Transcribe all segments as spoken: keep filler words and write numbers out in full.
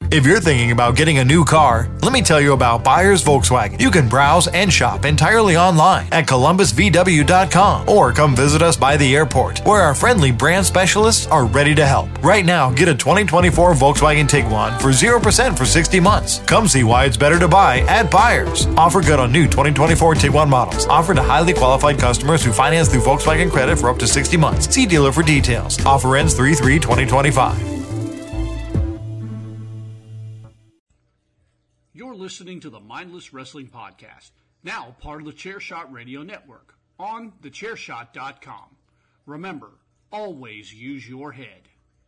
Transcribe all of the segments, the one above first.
If you're thinking about getting a new car, let me tell you about Buyers Volkswagen. You can browse and shop entirely online at columbus v w dot com or come visit us by the airport, where our friendly brand specialists are ready to help. Right now, get a twenty twenty-four Volkswagen Tiguan for zero percent for sixty months. Come see why it's better to buy at Buyers. Offer good on new twenty twenty-four Tiguan models. Offered to highly qualified customers who finance through Volkswagen Credit for up to sixty months. See dealer for details. Offer ends three three twenty twenty-five. You're listening to the Mindless Wrestling Podcast, now part of the Chairshot Radio Network, on the chair shot dot com. Remember, always use your head.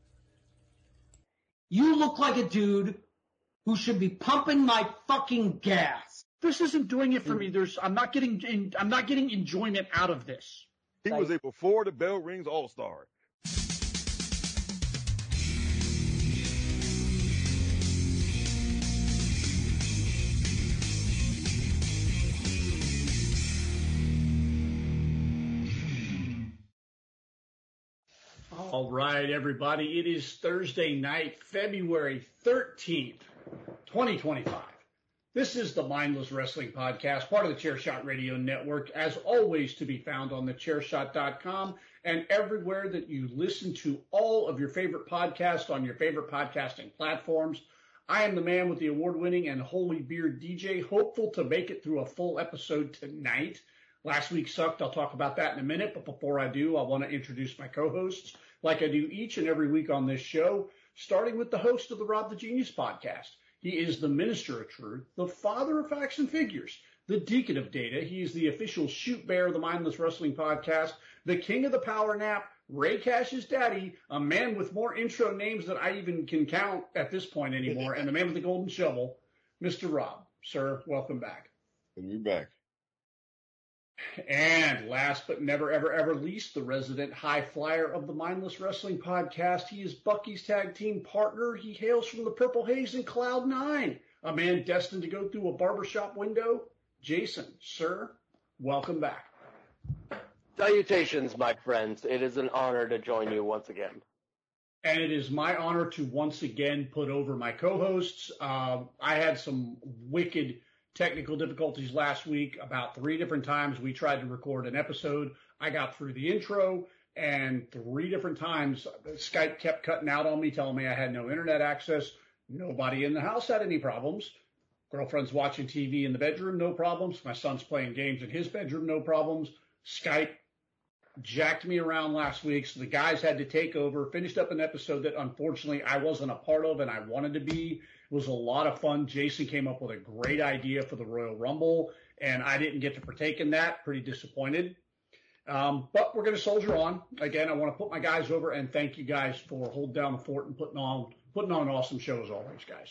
You look like a dude who should be pumping my fucking gas. This isn't doing it for me. There's, I'm not getting, in, I'm not getting enjoyment out of this. He was a before the bell rings all-star. All right, everybody. It is Thursday night, February thirteenth, twenty twenty-five. This is the Mindless Wrestling Podcast, part of the Chairshot Radio Network, as always to be found on the chair shot dot com and everywhere that you listen to all of your favorite podcasts on your favorite podcasting platforms. I am the man with the award-winning and holy beard D J, hopeful to make it through a full episode tonight. Last week sucked. I'll talk about that in a minute, but before I do, I want to introduce my co-hosts, like I do each and every week on this show, starting with the host of the Rob the Genius podcast. He is the minister of truth, the father of facts and figures, the deacon of data. He is the official shoot bearer of the Mindless Wrestling Podcast, the king of the power nap, Ray Cash's daddy, a man with more intro names than I even can count at this point anymore, and the man with the golden shovel, Mister Rob. Sir, welcome back. Good to be back. And last but never, ever, ever least, the resident high flyer of the Mindless Wrestling Podcast. He is Bucky's tag team partner. He hails from the Purple Haze in Cloud Nine, a man destined to go through a barbershop window. Jason, sir, welcome back. Salutations, my friends. It is an honor to join you once again. And it is my honor to once again put over my co-hosts. Uh, I had some wicked technical difficulties last week. About three different times we tried to record an episode. I got through the intro, and three different times Skype kept cutting out on me, telling me I had no internet access. Nobody in the house had any problems. Girlfriend's watching T V in the bedroom, no problems. My son's playing games in his bedroom, no problems. Skype jacked me around last week, so the guys had to take over, finished up an episode that unfortunately I wasn't a part of and I wanted to be. It was a lot of fun. Jason came up with a great idea for the Royal Rumble, and I didn't get to partake in that. Pretty disappointed. Um, but we're going to soldier on. Again, I want to put my guys over and thank you guys for holding down the fort and putting on putting on an awesome show as always, guys.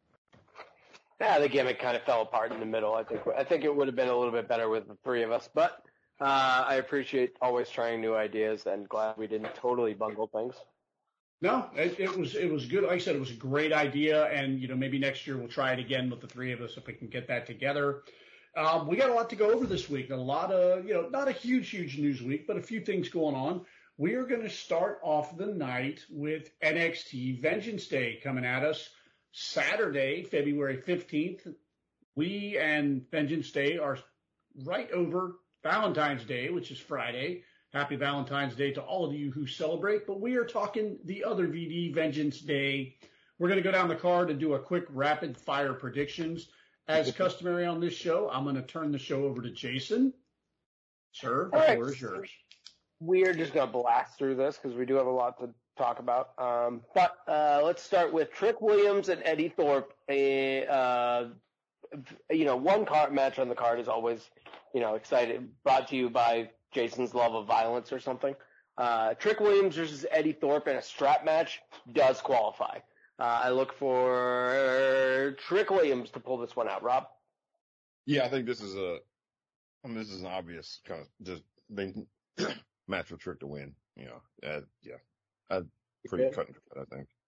Yeah, the gimmick kind of fell apart in the middle. I think I think it would have been a little bit better with the three of us, but uh, I appreciate always trying new ideas and glad we didn't totally bungle things. No, it, it was it was good. Like I said, it was a great idea, and you know maybe next year we'll try it again with the three of us if we can get that together. Um, we got a lot to go over this week. A lot of you know not a huge huge news week, but a few things going on. We are going to start off the night with N X T Vengeance Day coming at us Saturday, February fifteenth. We and Vengeance Day are right over Valentine's Day, which is Friday. Happy Valentine's Day to all of you who celebrate, but we are talking the other V D, Vengeance Day. We're going to go down the card and do a quick rapid-fire predictions. As customary on this show, I'm going to turn the show over to Jason. Sir, the floor is yours. We are just going to blast through this because we do have a lot to talk about. Um, but uh, let's start with Trick Williams and Eddie Thorpe. A, uh, you know, one card match on the card is always, you know, excited. Brought to you by Jason's love of violence or something. Uh, Trick Williams versus Eddie Thorpe in a strap match does qualify. Uh, I look for Trick Williams to pull this one out. Rob? Yeah, I think this is a, I mean, this is an obvious kind of just thing, match for Trick to win. You know, uh, yeah, uh, pretty yeah. cut and dry, I think.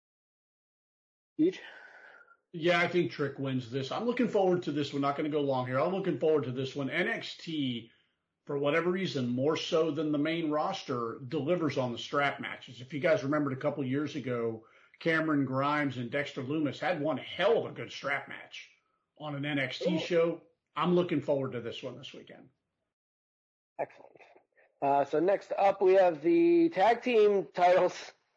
Each? Yeah, I think Trick wins this. I'm looking forward to this one. Not going to go long here. I'm looking forward to this one. N X T, for whatever reason, more so than the main roster, delivers on the strap matches. If you guys remembered a couple years ago, Cameron Grimes and Dexter Lumis had one hell of a good strap match on an N X T show. I'm looking forward to this one this weekend. Excellent. Uh, so next up, we have the tag team titles.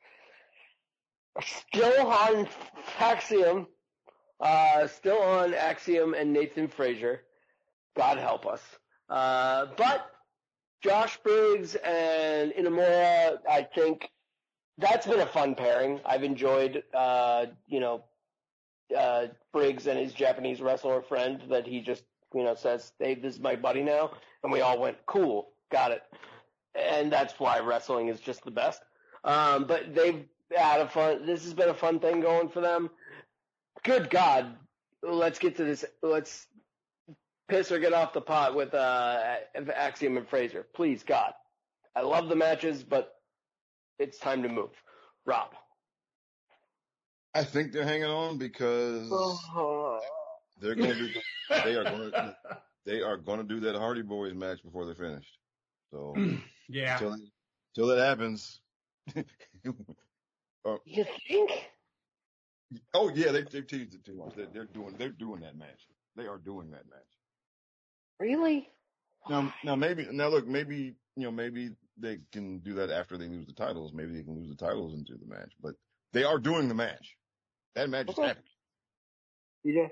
Still on Axiom. Uh, still on Axiom and Nathan Frazier. God help us. Uh, but Josh Briggs and Inamura, I think that's been a fun pairing. I've enjoyed, uh, you know, uh, Briggs and his Japanese wrestler friend that he just, you know, says, hey, this is my buddy now. And we all went, cool, got it. And that's why wrestling is just the best. Um, but they've had a fun, this has been a fun thing going for them. Good God. Let's get to this. Let's piss or get off the pot with, uh, Axiom and Frazier. Please, God. I love the matches, but it's time to move. Rob. I think they're hanging on because they're going to do, they are going to, they are going to do that Hardy Boys match before they're finished. So yeah, till, till that happens. uh, you think? Oh yeah, they they teased it too much. They're, they're doing they're doing that match. They are doing that match. Really? Now now maybe now look maybe you know maybe they can do that after they lose the titles. Maybe they can lose the titles into the match, but they are doing the match. That match okay. is happening. Yeah.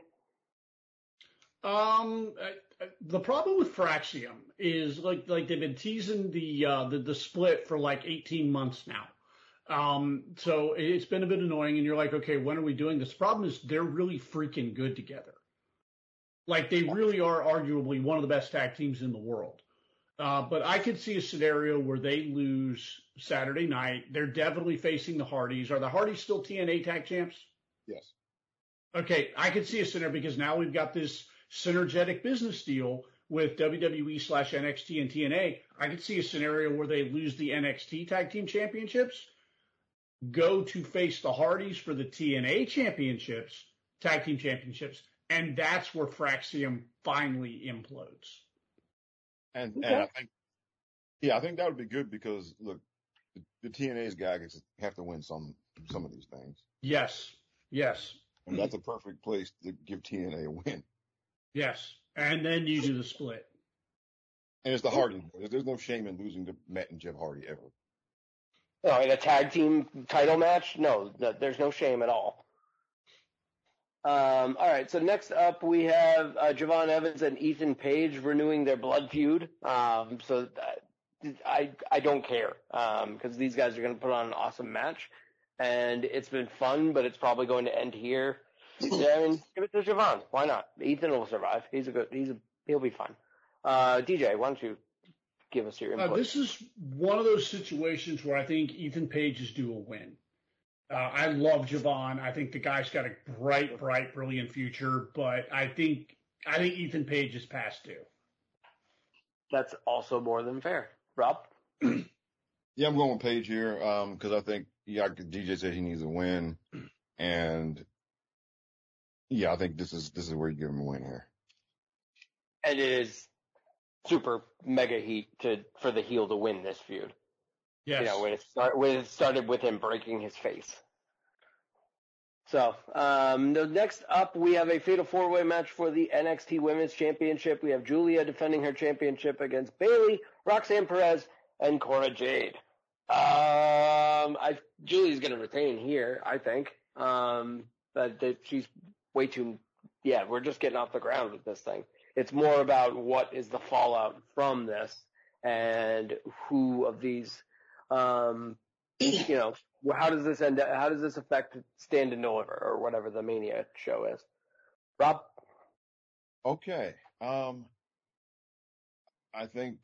Um, uh, the problem with Fraxium is like like they've been teasing the uh, the the split for like eighteen months now. Um, so it's been a bit annoying, and you're like, okay, when are we doing this? The problem is they're really freaking good together. Like they really are arguably one of the best tag teams in the world. Uh, but I could see a scenario where they lose Saturday night. They're definitely facing the Hardys. Are the Hardys still T N A tag champs? Yes. Okay, I could see a scenario because now we've got this synergetic business deal with W W E slash N X T and T N A. I could see a scenario where they lose the N X T tag team championships, go to face the Hardys for the T N A championships, tag team championships, and that's where Fraxium finally implodes. And okay. and I think yeah, I think that would be good because look, the, the T N A's guys have to win some some of these things. Yes. Yes. And that's a perfect place to give T N A a win. Yes. And then you do the split. And it's the Hardy Boys. There's no shame in losing to Matt and Jeff Hardy ever. No, in a tag team title match, no, no there's no shame at all. Um, all right, so next up we have uh, Javon Evans and Ethan Page renewing their blood feud. Um, so uh, I I don't care because um, these guys are going to put on an awesome match, and it's been fun, but it's probably going to end here. Yeah, I mean, give it to Javon. Why not? Ethan will survive. He's a good. He's a. He'll be fine. Uh, D J, why don't you give us your input? Uh, this is one of those situations where I think Ethan Page is due a win. Uh, I love Javon. I think the guy's got a bright, bright, brilliant future, but I think I think Ethan Page is past due. That's also more than fair. Rob? Yeah, I'm going with Page here because um, I think yeah, D J said he needs a win, and yeah, I think this is this is where you give him a win here. And it is super mega heat to for the heel to win this feud. Yes. You know, when it, start, when it started with him breaking his face. So, um, the next up, we have a fatal four-way match for the N X T Women's Championship. We have Julia defending her championship against Bayley, Roxanne Perez, and Cora Jade. Um, I Julia's going to retain here, I think. Um, but that she's way too. Yeah, we're just getting off the ground with this thing. It's more about what is the fallout from this and who of these. Um, you know, how does this end? How does this affect Stand and Deliver or whatever the Mania show is? Rob? Okay. Um, I think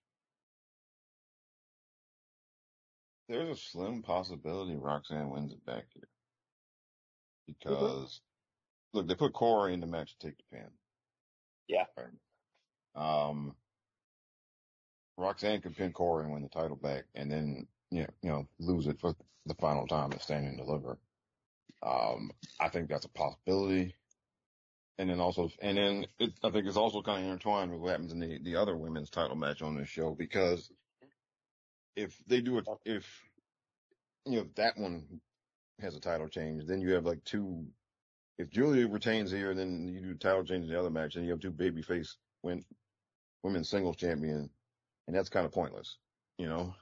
there's a slim possibility Roxanne wins it back here because mm-hmm. look, they put Cora in the match to take the pin. Yeah. Um, Roxanne could pin Cora and win the title back, and then you know, you know lose it for the final time at Stand and Deliver. Um, I think that's a possibility, and then also, and then it, I think it's also kind of intertwined with what happens in the the other women's title match on this show because if they do it, if you know that one has a title change. Then you have like two. If Julia retains here, then you do title change in the other match, and you have two babyface win women's singles champion, and that's kind of pointless, you know.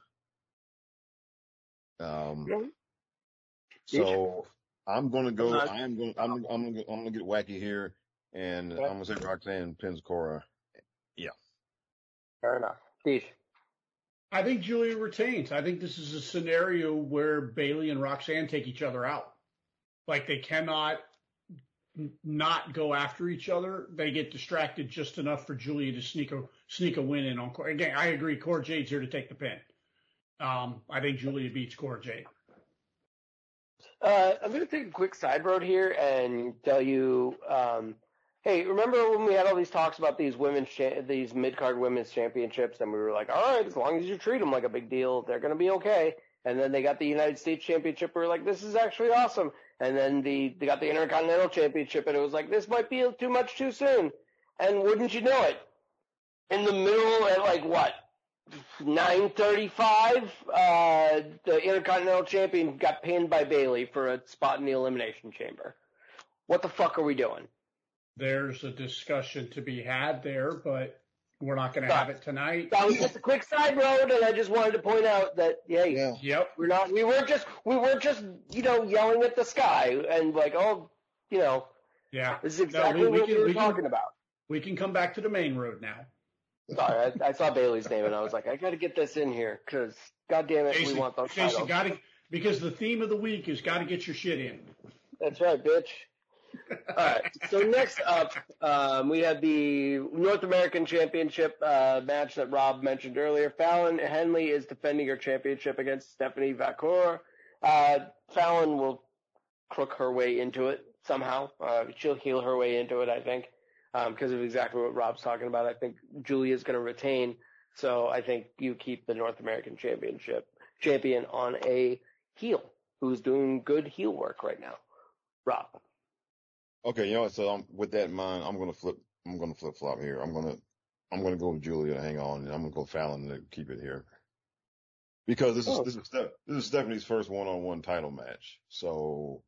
Um. Yeah. So I'm gonna go. I am going. I'm. I'm gonna. I'm gonna get wacky here, and Okay. I'm gonna say Roxanne pins Cora. Yeah. Fair enough. Steve. I think Julia retains. I think this is a scenario where Bayley and Roxanne take each other out. Like they cannot n- not go after each other. They get distracted just enough for Julia to sneak a sneak a win in on Cora. Again, I agree. Cora Jade's here to take the pin. Um, I think Julia beats Cora Jade. Uh, I'm going to take a quick side road here and tell you, um, hey, remember when we had all these talks about these women's, cha- these mid-card women's championships, and we were like, all right, as long as you treat them like a big deal, they're going to be okay. And then they got the United States Championship, we were like, this is actually awesome. And then the they got the Intercontinental Championship, and it was like, this might be too much too soon. And wouldn't you know it, in the middle at like what? nine thirty-five, uh, the Intercontinental Champion got pinned by Bayley for a spot in the Elimination Chamber. What the fuck are we doing? There's a discussion to be had there, but we're not going to have it tonight. That was just a quick side road, and I just wanted to point out that, hey, Yeah. Yep. we're not, we weren't just, we weren't just, you know, yelling at the sky and like, oh, you know, Yeah. this is exactly No, we- we what can- we were we can- talking about. We can come back to the main road now. Sorry, I, I saw Bayley's name, and I was like, I got to get this in here, because, God damn it, Jason, we want those Jason titles. got to, because the theme of the week is got to get your shit in. That's right, bitch. All right. So next up, um, we have the North American Championship uh, match that Rob mentioned earlier. Fallon Henley is defending her championship against Stephanie Vacour. Uh, Fallon will crook her way into it somehow. Uh, she'll heel her way into it, I think, because of exactly what Rob's talking about. I think Julia's going to retain, so I think you keep the North American Championship champion on a heel who's doing good heel work right now. Rob. Okay, you know what? So um, with that in mind, I'm gonna flip. I'm gonna flip flop here. I'm gonna. I'm gonna go with Julia to hang on, and I'm gonna go Fallon to keep it here. Because this is Oh. this is Steph, this is Stephanie's first one-on-one title match, so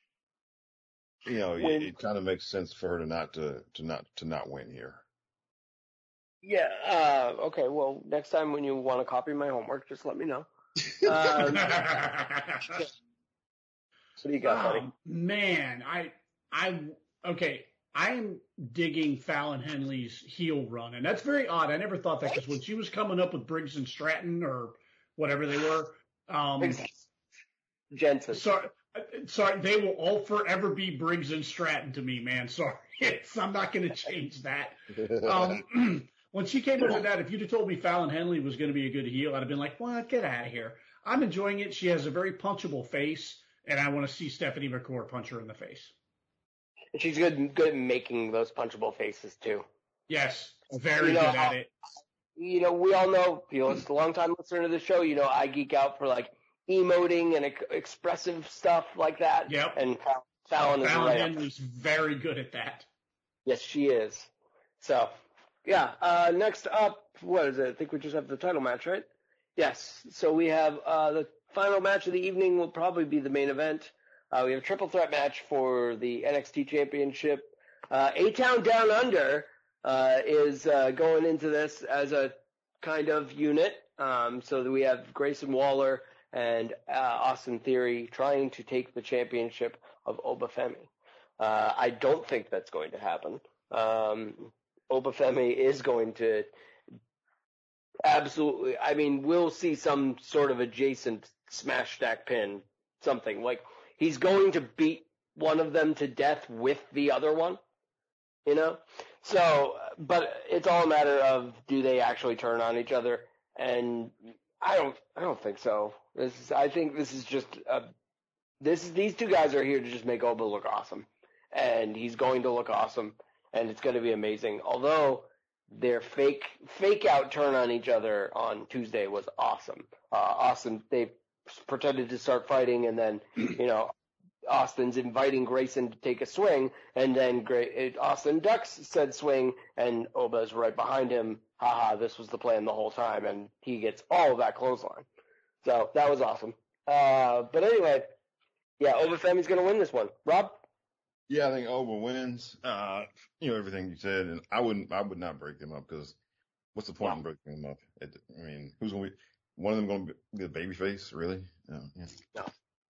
you know it, When- it kind of makes sense for her to not to to not to not win here. Yeah, uh, okay, well, next time when you want to copy my homework, just let me know. Um, what do you got, buddy? Oh, man, I, I, okay, I'm digging Fallon Henley's heel run, and that's very odd. I never thought that because when she was coming up with Briggs and Stratton or whatever they were, um, Jensen. sorry, sorry, they will all forever be Briggs and Stratton to me, man. Sorry, it's, I'm not going to change that. Um, when she came up with that, if you'd have told me Fallon Henley was going to be a good heel, I'd have been like, "What? Get out of here." I'm enjoying it. She has a very punchable face, and I want to see Stephanie McCoy punch her in the face. She's good, good at making those punchable faces, too. Yes, very You know, good at it. You know, we all know, you know, it's a long time listener to the show, you know, I geek out for, like, emoting and ex- expressive stuff like that. Yep. And Fallon, Fallon is Fallon right up. Henley's very good at that. Yes, she is. So, yeah, uh, next up, what is it? I think we just have the title match, right? Yes. So we have, uh, the final match of the evening will probably be the main event. Uh, we have a triple threat match for the N X T Championship. Uh, A-Town Down Under, uh, is, uh, going into this as a kind of unit. Um, so that we have Grayson Waller and, uh, Austin Theory trying to take the championship of Obafemi. Uh, I don't think that's going to happen. Um, Obafemi is going to absolutely, I mean, we'll see some sort of adjacent smash stack pin, something like he's going to beat one of them to death with the other one, you know? So, but it's all a matter of do they actually turn on each other? And I don't, I don't think so. This is, I think this is just a, this is, these two guys are here to just make Oba look awesome. And he's going to look awesome, and it's going to be amazing. Although their fake fake out turn on each other on Tuesday was awesome. Uh, Austin, they pretended to start fighting, and then you know Austin's inviting Grayson to take a swing, and then Gray, Austin ducks said swing, and Oba's right behind him. Haha, this was the plan the whole time, and he gets all of that clothesline. So that was awesome. Uh, but anyway. Yeah, Obafemi's going to win this one. Rob? Yeah, I think Oba wins. Uh, you know, everything you said, and I wouldn't, I would not break them up because what's the point No. in breaking them up? It, I mean, who's going to be, one of them going to be the baby face, really? No. Yeah. No.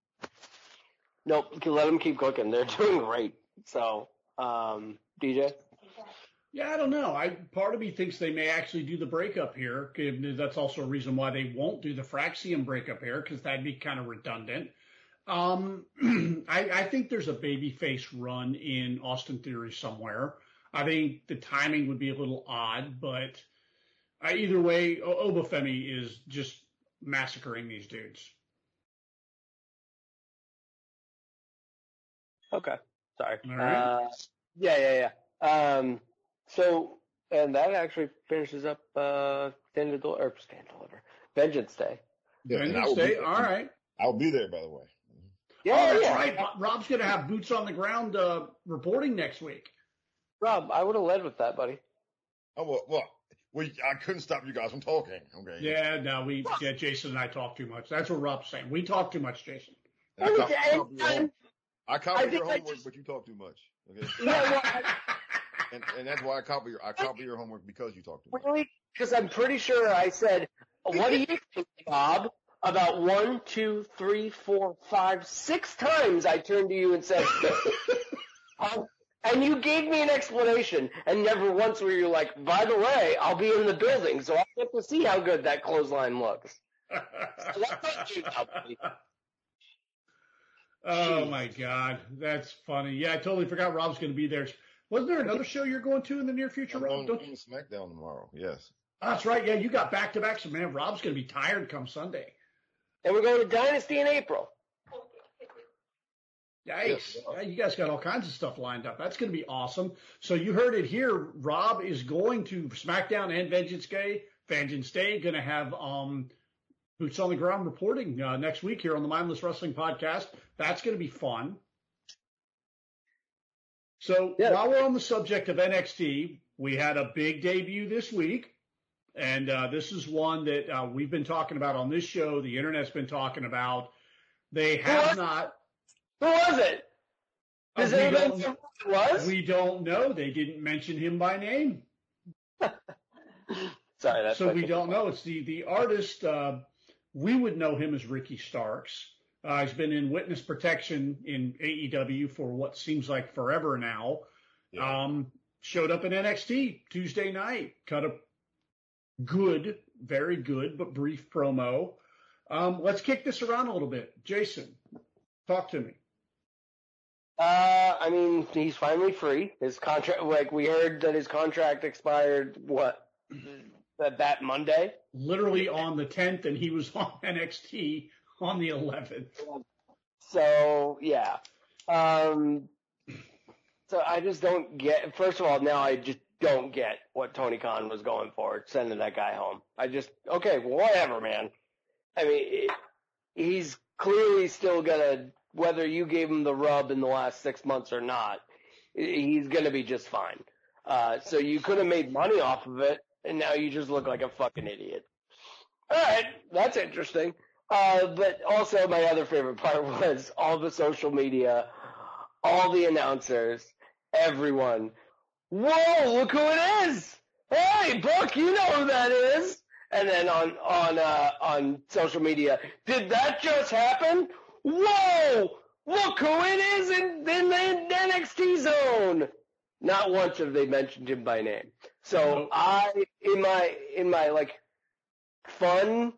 Nope, let them keep cooking. They're doing great. So, um, D J? Yeah, I don't know. I part of me thinks they may actually do the breakup here. That's also a reason why they won't do the Fraxium breakup here, because that'd be kind of redundant. Um, I, I think there's a babyface run in Austin Theory somewhere. I think the timing would be a little odd, but I, either way, o- Obafemi is just massacring these dudes. Okay. Sorry. All right. Uh, yeah, yeah, yeah. Um, so, and that actually finishes up, uh, Stand and Deliver, or Stand and Deliver, Vengeance Day. Yeah, and I Vengeance will Day. be- All right. I'll be there, by the way. Yeah, oh, that's yeah. right. Rob's going to have boots on the ground uh, reporting next week. Rob, I would have led with that, buddy. Oh, well, well, well, I couldn't stop you guys from talking. Okay. Yeah, no, we, yeah, Jason and I talk too much. That's what Rob's saying. We talk too much, Jason. And I copy, I copy your, And- home, I copy I your think I homework, just- but you talk too much. Okay. Yeah, well, I- And, and that's why I copy your, I copy your homework because you talk too much. really? Because I'm pretty sure I said, what do you think, Bob? About one, two, three, four, five, six times I turned to you and said, um, and you gave me an explanation, and never once were you like, by the way, I'll be in the building, so I'll get to see how good that clothesline looks. So that's what you got, buddy. Oh my God, that's funny. Yeah, I totally forgot Rob's going to be there. Wasn't there another show you're going to in the near future, I'm Rob? on, Don't on you? SmackDown tomorrow. Yes. Oh, that's right. Yeah, you got back to back. So man, Rob's going to be tired come Sunday. And we're going to Dynasty in April. Yikes! Yeah, you guys got all kinds of stuff lined up. That's going to be awesome. So you heard it here. Rob is going to SmackDown and Vengeance Day. Vengeance Day going to have um, boots on the ground reporting uh, next week here on the Mindless Wrestling Podcast. That's going to be fun. So Yeah. while we're on the subject of N X T, we had a big debut this week. And uh, this is one that uh, we've been talking about on this show. The internet's been talking about. They have What? not. Who was it? uh, Does we, anybody don't, know who it was? we don't know. They didn't mention him by name. Sorry, that's So we don't know. It's the, the artist. Uh, we would know him as Ricky Starks. Uh, he's been in witness protection in A E W for what seems like forever now. Yeah. Um, showed up in N X T Tuesday night, cut a good, very good, but brief promo. Um, let's kick this around a little bit. Jason, talk to me. Uh, I mean, he's finally free. His contract, like we heard that his contract expired, what, that, that Monday? Literally on the tenth, and he was on N X T on the eleventh. So, yeah. Um, so I just don't get, first of all, now I just don't get what Tony Khan was going for, sending that guy home. I just, okay, whatever, man. I mean, it, he's clearly still gonna, whether you gave him the rub in the last six months or not, he's gonna be just fine. Uh, so you could have made money off of it, and now you just look like a fucking idiot. Alright, that's interesting. Uh, but also my other favorite part was all the social media, all the announcers, everyone. Whoa, look who it is! Hey, Brooke, you know who that is! And then on, on, uh, on social media, did that just happen? Whoa! Look who it is in, in the N X T zone! Not once have they mentioned him by name. So Nope. I, in my, in my, like, fun,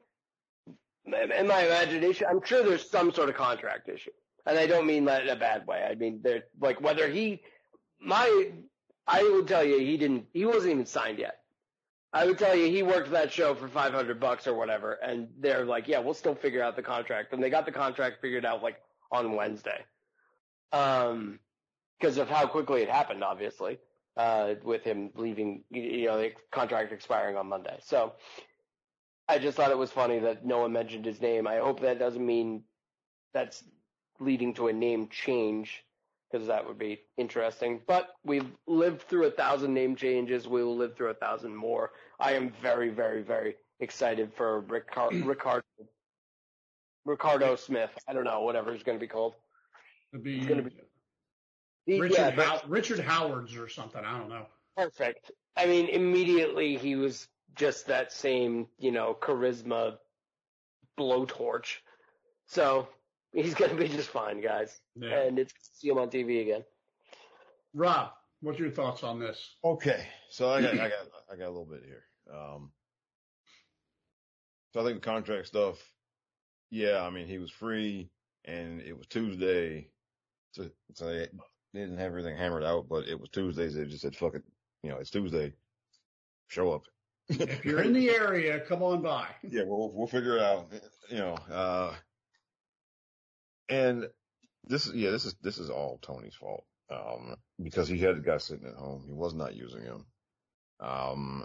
in my imagination, I'm sure there's some sort of contract issue. And I don't mean that in a bad way. I mean, there, like, whether he, my, I would tell you he didn't, he wasn't even signed yet. I would tell you he worked that show for five hundred bucks or whatever, and they're like, yeah, we'll still figure out the contract. And they got the contract figured out, like, on Wednesday. Um, because of how quickly it happened, obviously, uh, with him leaving, you know, the contract expiring on Monday. So I just thought it was funny that no one mentioned his name. I hope that doesn't mean that's leading to a name change, because that would be interesting. But we've lived through a thousand name changes. We will live through a thousand more. I am very, very, very excited for Ricard- Ricardo, Ricardo Smith. I don't know, whatever he's going to be called. It'd be, He's gonna be he, Richard, yeah, but, How, Richard Howard's or something. I don't know. perfect. I mean, immediately he was just that same, you know, charisma blowtorch. So he's gonna be just fine, guys. Yeah. And it's see him on T V again. Rob, what's your thoughts on this? Okay, so I got, I got, I got a little bit here. Um, so I think the contract stuff, yeah, I mean, he was free and it was Tuesday, so, so they didn't have everything hammered out, but it was Tuesday, so they just said, fuck it, you know, it's Tuesday, show up. If you're in the area, come on by. Yeah, we'll, we'll figure it out, you know, uh, and this is, yeah, this is, this is all Tony's fault. Um, because he had the guy sitting at home. He was not using him. Um,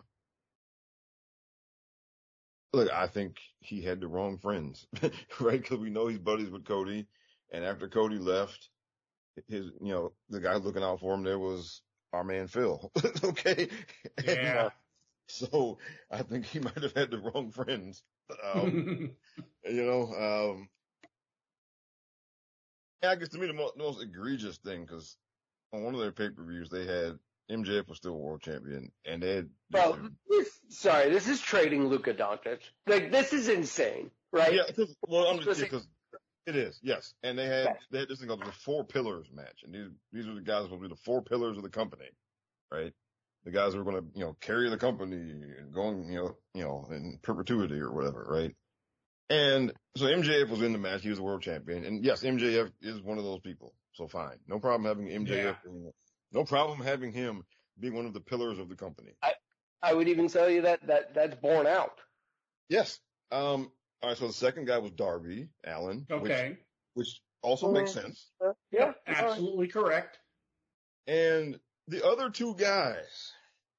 look, I think he had the wrong friends, right? Cause we know he's buddies with Cody. And after Cody left, his, you know, the guy looking out for him there was our man Phil. Okay. Yeah. And, uh, so I think he might have had the wrong friends. Um, you know, um, and I guess to me the most, the most egregious thing, cause on one of their pay-per-views, they had M J F was still world champion, and they had. Well, this, sorry, this is trading Luka Doncic. Like, this is insane, right? Yeah, cause, well, I'm just because it is, yes. And they had they had this thing called the Four Pillars match, and these these are the guys who will be the four pillars of the company, right? The guys who are going to you know carry the company and going you know you know in perpetuity or whatever, right? And so M J F was in the match. He was the world champion, and yes, M J F is one of those people. So fine. No problem having M J F. Yeah. No problem having him be one of the pillars of the company. I, I would even tell you that, that that's borne out. Yes. Um, all right. So the second guy was Darby Allin. Okay. Which, which also makes sense. Uh, yeah. Absolutely correct. And the other two guys,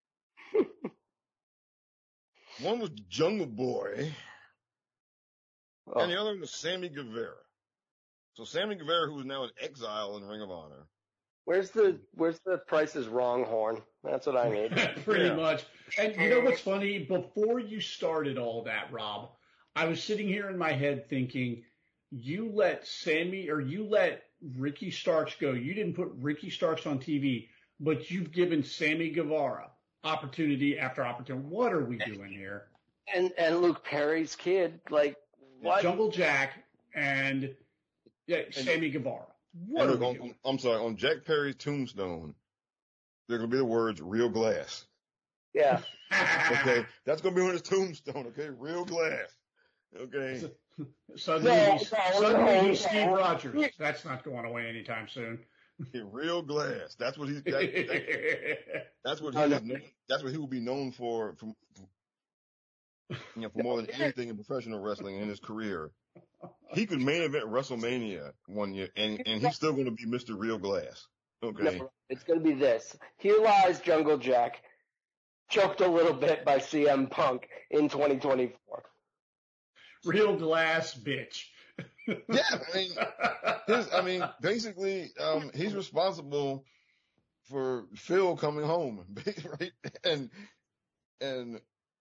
one was Jungle Boy oh. and the other one was Sammy Guevara. So Sammy Guevara, who is now in exile in Ring of Honor. Where's the Where's the Price is Wrong horn? That's what I need. Pretty yeah. much. And you know what's funny? Before you started all that, Rob, I was sitting here in my head thinking, you let Sammy or you let Ricky Starks go. You didn't put Ricky Starks on T V, but you've given Sammy Guevara opportunity after opportunity. What are we doing here? And and Luke Perry's kid, like what? Jungle Jack and. Yeah, Sammy Guevara. What look, on, I'm sorry, on Jack Perry's tombstone, there are going to be the words real glass. Yeah. Okay. That's going to be on his tombstone. Okay. Real glass. Okay. Suddenly, no, he's, no, suddenly no, he's Steve no. Rogers. That's not going away anytime soon. Real glass. That's what he's, that, that, that's what he is known, that's what he will be known for, for, for you know, for more than anything in professional wrestling in his career. He could main event WrestleMania one year, and, and he's still going to be Mister Real Glass. Okay. No, it's going to be this. Here lies Jungle Jack, choked a little bit by C M Punk in twenty twenty-four. Real Glass, bitch. Yeah, I mean, his, I mean, basically, um, he's responsible for Phil coming home, right? And and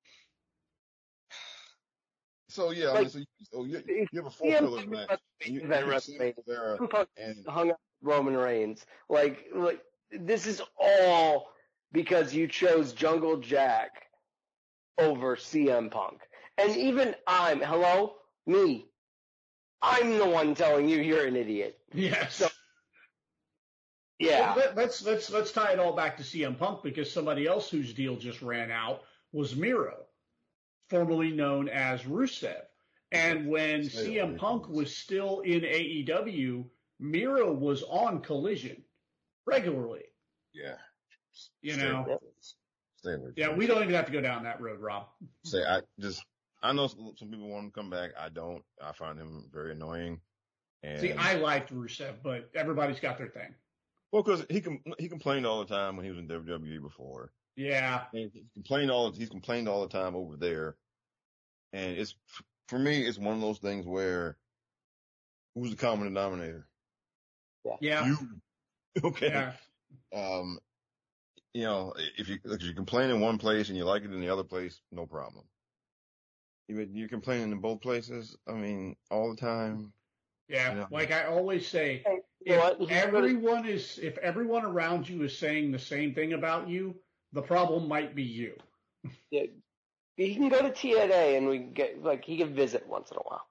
so yeah, like, I mean, so, you, so you, you have a four pillar match. You, you there, and hung up Roman Reigns. Like, like this is all because you chose Jungle Jack over C M Punk. And even I'm, hello, me, I'm the one telling you you're an idiot. Yes. So, yeah. Well, let's let's let's tie it all back to C M Punk because somebody else whose deal just ran out was Miro, formerly known as Rusev. And when C M Punk was still in A E W, Miro was on Collision regularly. Yeah. You Stay know. away. Stay away. Yeah, we don't even have to go down that road, Rob. Say I just I know some people want him to come back. I don't. I find him very annoying. And see, I liked Rusev, but everybody's got their thing. Well, because he com- he complained all the time when he was in W W E before. Yeah. And he complained all he's complained all the time over there. And it's for me, it's one of those things where who's the common denominator? Yeah. You. Okay. Yeah. Um, you know, if you if you complain in one place and you like it in the other place, no problem. You you're complaining in both places. I mean, all the time. Yeah. You know? Like I always say, if everyone is, if everyone around you is saying the same thing about you, the problem might be you. Yeah, he can go to T N A and we get like he can visit once in a while.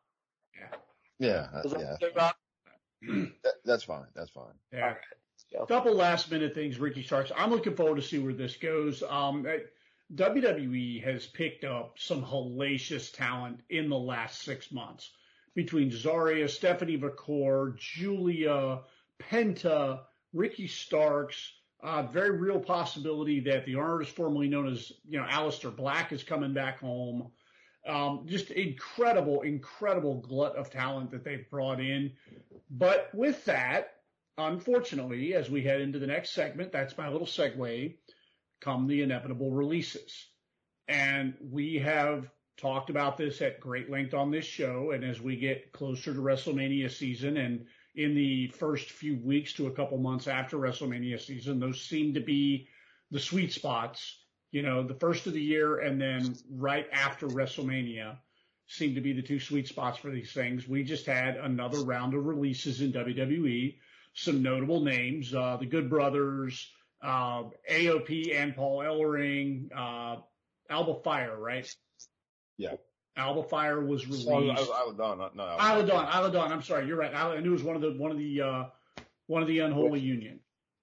Yeah, yeah, That yeah. that, that's fine. That's fine. Yeah. A couple last minute things, Ricky Starks. I'm looking forward to see where this goes. Um, W W E has picked up some hellacious talent in the last six months between Zarya, Stephanie Vacour, Julia, Penta, Ricky Starks. Uh, very real possibility that the artist formerly known as, you know, Aleister Black is coming back home. Um, just incredible, incredible glut of talent that they've brought in. But with that, unfortunately, as we head into the next segment, that's my little segue, come the inevitable releases. And we have talked about this at great length on this show. And as we get closer to WrestleMania season and in the first few weeks to a couple months after WrestleMania season, those seem to be the sweet spots. You know, the first of the year and then right after WrestleMania seem to be the two sweet spots for these things. We just had another round of releases in W W E. Some notable names, uh, the Good Brothers, uh, A O P and Paul Ellering, uh, Alba Fire, right? Yeah. Alba Fire was released. Oh, Isla-Dawn, not, not Isla Dawn, Isla Dawn. I'm sorry, you're right. I knew it was one of the one of the uh, one of the Unholy Union.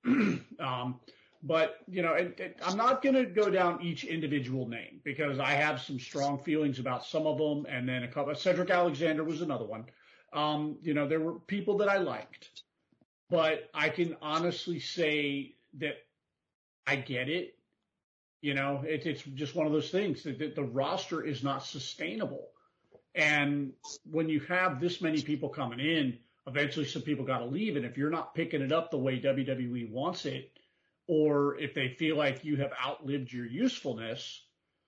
um, but you know, it, it, I'm not going to go down each individual name because I have some strong feelings about some of them, and then a couple. Cedric Alexander was another one. Um, you know, there were people that I liked. But I can honestly say that I get it. You know, it, it's just one of those things that, that the roster is not sustainable. And when you have this many people coming in, eventually some people got to leave. And if you're not picking it up the way W W E wants it, or if they feel like you have outlived your usefulness,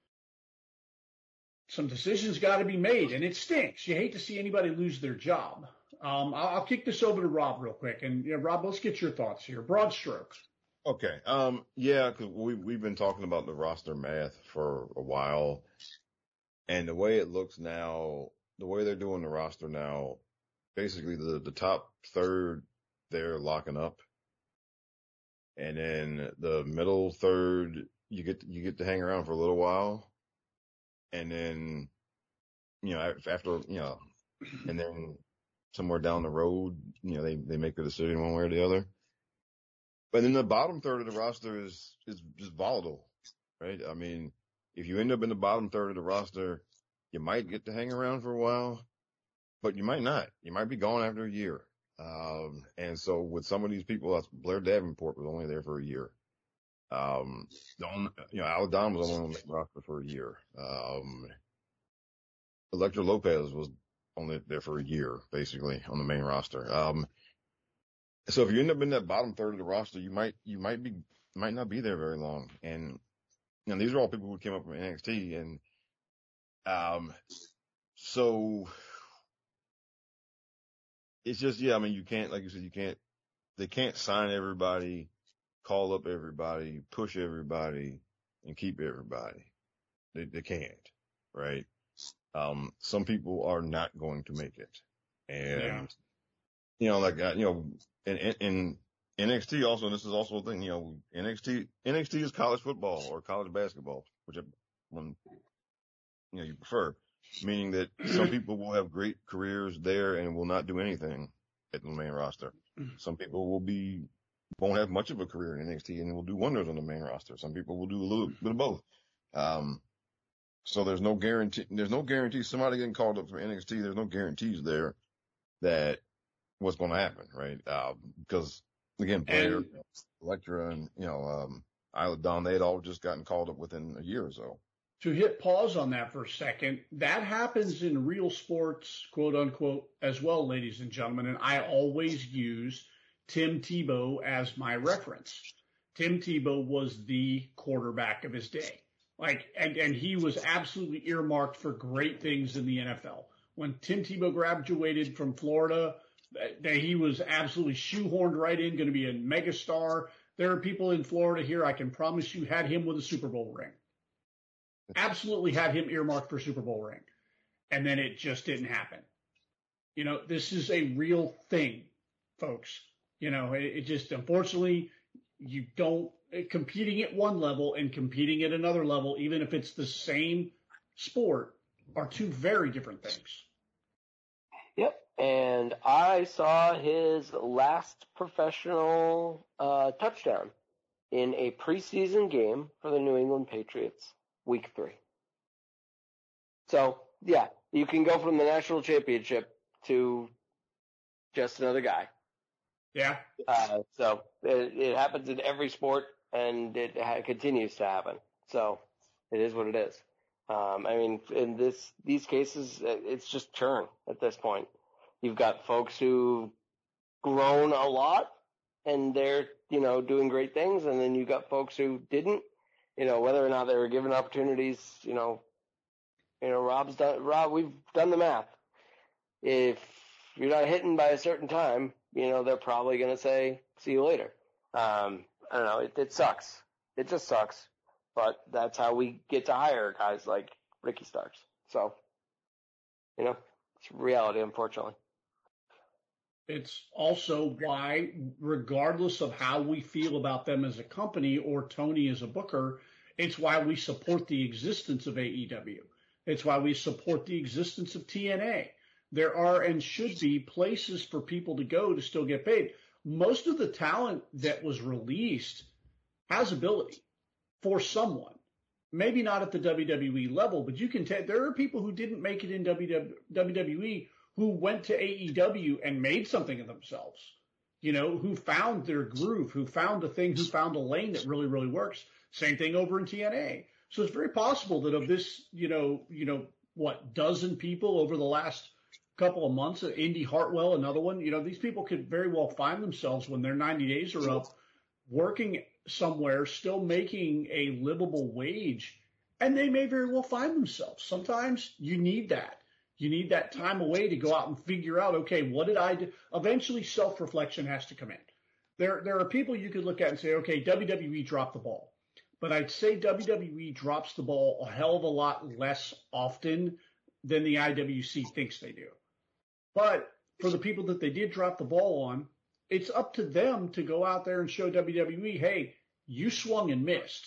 some decisions got to be made. And it stinks. You hate to see anybody lose their job. Um, I'll, I'll kick this over to Rob real quick. And, yeah, Rob, let's get your thoughts here. Broad strokes. Okay. Um, yeah, because we, we've been talking about the roster math for a while. And the way it looks now, the way they're doing the roster now, basically the, the top third, they're locking up. And then the middle third, you get, you get to hang around for a little while. And then, you know, after, you know, and then somewhere down the road, you know, they, they make a decision one way or the other. But then the bottom third of the roster is, is just volatile, right? I mean, if you end up in the bottom third of the roster, you might get to hang around for a while, but you might not. You might be gone after a year. Um, and so with some of these people, that's Blair Davenport was only there for a year. Um, the only, you know, Alabama was only on the roster for a year. Um, Electra Lopez was only there for a year, basically, on the main roster. Um, so if you end up in that bottom third of the roster, you might, you might be, might not be there very long. And, you know, these are all people who came up from N X T. And, um, so it's just, yeah, I mean, you can't, like you said, you can't, they can't sign everybody, call up everybody, push everybody, and keep everybody. They, they can't, right? Um, some people are not going to make it. And, yeah. you know, like, uh, you know, in, in, in N X T also, and this is also a thing, you know, N X T, N X T is college football or college basketball, whichever one, you know, you prefer, meaning that some people will have great careers there and will not do anything at the main roster. Some people will be, won't have much of a career in N X T and will do wonders on the main roster. Some people will do a little bit of both. Um, so there's no guarantee, there's no guarantee somebody getting called up for N X T. There's no guarantees there that what's going to happen, right? Uh, because again, Blair, and, Electra, and, you know, um, Isla Dawn, they had all just gotten called up within a year or so. To hit pause on that for a second, that happens in real sports, quote unquote, as well, ladies and gentlemen. And I always use Tim Tebow as my reference. Tim Tebow was the quarterback of his day. Like, and, and he was absolutely earmarked for great things in the N F L. When Tim Tebow graduated from Florida, that he was absolutely shoehorned right in, going to be a megastar. There are people in Florida here, I can promise you, had him with a Super Bowl ring. Absolutely had him earmarked for Super Bowl ring. And then it just didn't happen. You know, this is a real thing, folks. You know, it, it just, unfortunately, you don't, competing at one level and competing at another level, even if it's the same sport, are two very different things. Yep. And I saw his last professional uh, touchdown in a preseason game for the New England Patriots, week three. So, yeah, you can go from the national championship to just another guy. Yeah. Uh, so it, it happens in every sport, and it ha- continues to happen. So it is what it is. Um, I mean, in this these cases, it's just churn at this point. You've got folks who've grown a lot, and they're, you know, doing great things, and then you've got folks who didn't, you know, whether or not they were given opportunities, you know, you know, Rob's done, Rob, we've done the math. If you're not hitting by a certain time, you know, they're probably going to say, see you later. Um, I don't know. It, it sucks. It just sucks. But that's how we get to hire guys like Ricky Starks. So, you know, it's reality, unfortunately. It's also why, regardless of how we feel about them as a company or Tony as a booker, it's why we support the existence of A E W. It's why we support the existence of T N A. There are and should be places for people to go to still get paid. Most of the talent that was released has ability for someone. Maybe not at the W W E level, but you can tell there are people who didn't make it in W W E who went to A E W and made something of themselves, you know, who found their groove, who found a thing, who found a lane that really, really works. Same thing over in T N A. So it's very possible that of this, you know, you know, what, dozen people over the last couple of months, Indy Hartwell, another one, you know, these people could very well find themselves when their ninety days are up working somewhere, still making a livable wage, and they may very well find themselves. Sometimes you need that. You need that time away to go out and figure out, okay, what did I do? Eventually self-reflection has to come in. There, there are people you could look at and say, okay, W W E dropped the ball. But I'd say W W E drops the ball a hell of a lot less often than the I W C thinks they do. But for the people that they did drop the ball on, it's up to them to go out there and show W W E, hey, you swung and missed.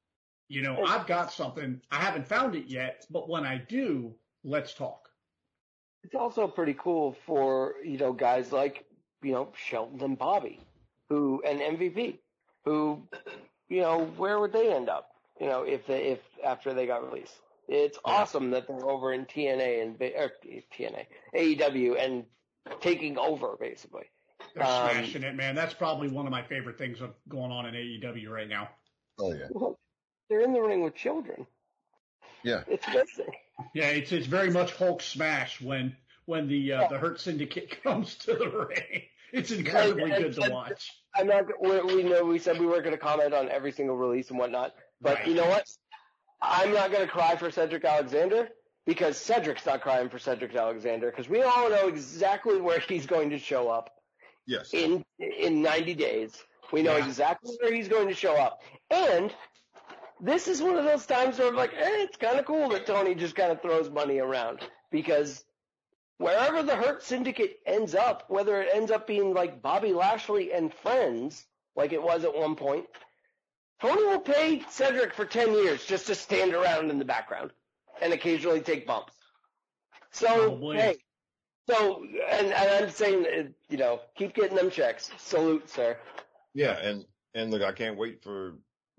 You know, I've got something. I haven't found it yet, but when I do, let's talk. It's also pretty cool for, you know, guys like, you know, Shelton and Bobby, who, and M V P, who, you know, where would they end up, you know, if they, if after they got released? It's yeah. awesome that they're over in T N A and, or T N A, A E W and taking over, basically. They're um, smashing it, man. That's probably one of my favorite things of going on in A E W right now. Oh, yeah. Well, they're in the ring with children. Yeah. It's amazing. Yeah, it's it's very much Hulk smash when when the uh, yeah. the Hurt Syndicate comes to the ring. It's incredibly and, and, good to and, watch. I'm not. We, we know we said we weren't going to comment on every single release and whatnot, but right. you know what? I'm not going to cry for Cedric Alexander because Cedric's not crying for Cedric Alexander because we all know exactly where he's going to show up. Yes. In in ninety days, we know yeah. exactly where he's going to show up, and this is one of those times where I'm like, eh, it's kind of cool that Tony just kind of throws money around because wherever the Hurt Syndicate ends up, whether it ends up being like Bobby Lashley and friends, like it was at one point, Tony will pay Cedric for ten years just to stand around in the background and occasionally take bumps. So, oh, hey, so, and, and I'm saying, you know, keep getting them checks. Salute, sir. Yeah, and, and look, I can't wait for,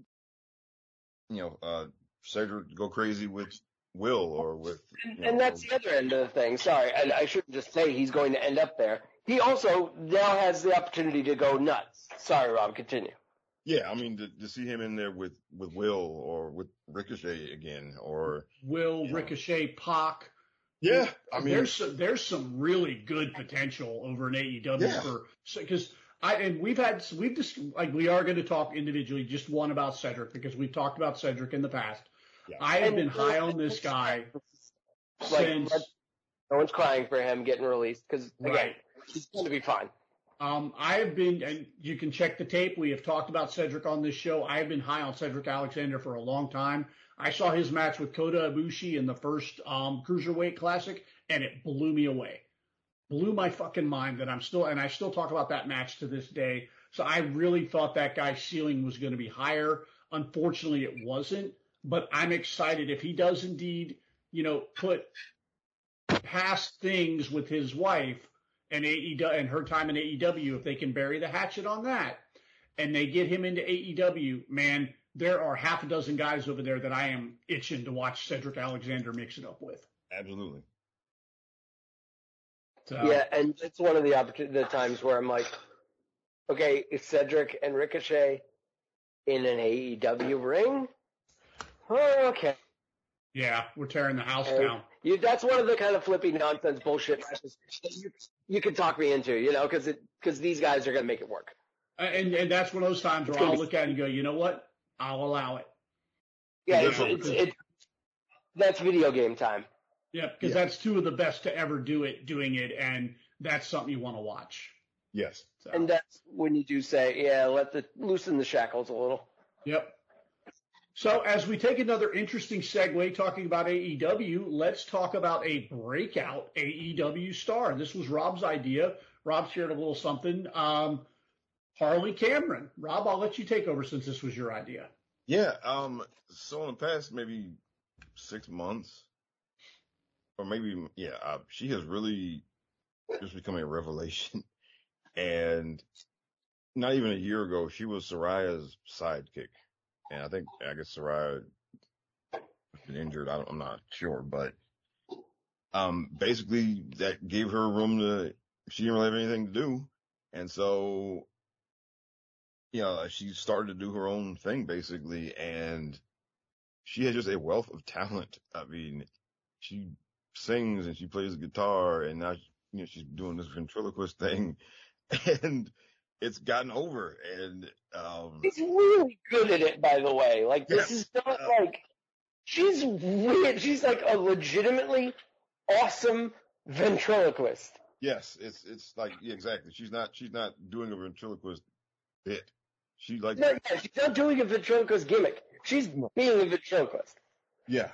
you know, uh, Cedric to go crazy with Will or with. And, and that's the other end of the thing. Sorry, I, I shouldn't just say he's going to end up there. He also now has the opportunity to go nuts. Sorry, Rob, continue. Yeah, I mean, to, to see him in there with, with Will or with Ricochet again or. Will, Ricochet, Pac. Yeah, I mean. There's some, there's some really good potential over in A E W yeah. for, because. I, and we've had, we've just, like, we are going to talk individually, just one about Cedric, because we've talked about Cedric in the past. Yeah. I have been high on this guy like, since. No one's crying for him getting released, because, again, right. he's going to be fine. Um, I have been, and you can check the tape, we have talked about Cedric on this show. I have been high on Cedric Alexander for a long time. I saw his match with Kota Ibushi in the first um, Cruiserweight Classic, and it blew me away. blew my fucking mind that I'm still, and I still talk about that match to this day. So I really thought that guy's ceiling was going to be higher. Unfortunately, it wasn't, but I'm excited if he does indeed, you know, put past things with his wife and A E W and her time in A E W, if they can bury the hatchet on that and they get him into A E W, man, there are half a dozen guys over there that I am itching to watch Cedric Alexander mix it up with. Absolutely. So, Yeah, and it's one of the opportun- the times where I'm like, okay, it's Cedric and Ricochet in an A E W ring? Oh, okay. yeah, we're tearing the house And down. you, that's one of the kind of flippy nonsense bullshit matches that you, you can talk me into, you know, because because these guys are going to make it work. And and that's one of those times where I'll look at it and go, you know what? I'll allow it. Yeah, Yeah, it's, it's, it's, that's video game time. Yeah, because Yeah. that's two of the best to ever do it, doing it, and that's something you want to watch. Yes. So, And that's when you do say, yeah, let the loosen the shackles a little. yep. So as we take another interesting segue talking about A E W, let's talk about a breakout A E W star. This was Rob's idea. Rob shared a little something. Um, Harley Cameron. Rob, I'll let you take over since this was your idea. Yeah. Um. So in the past maybe six months, or maybe yeah, uh, she has really just become a revelation. And not even a year ago, she was Soraya's sidekick. And I think, I guess Soraya has been injured. I don't, I'm not sure, but, um, basically that gave her room to, she didn't really have anything to do. And so, you know, she started to do her own thing basically. And she has just a wealth of talent. I mean, she sings and she plays the guitar, and now, you know, she's doing this ventriloquist thing, and it's gotten over. And, um, She's really good at it, by the way. Like, this Yeah. is not like, she's weird. She's like a legitimately awesome ventriloquist. yes, it's, it's like, yeah, exactly. She's not, she's not doing a ventriloquist bit. She like, No, yeah, she's not doing a ventriloquist gimmick. She's being a ventriloquist. yeah.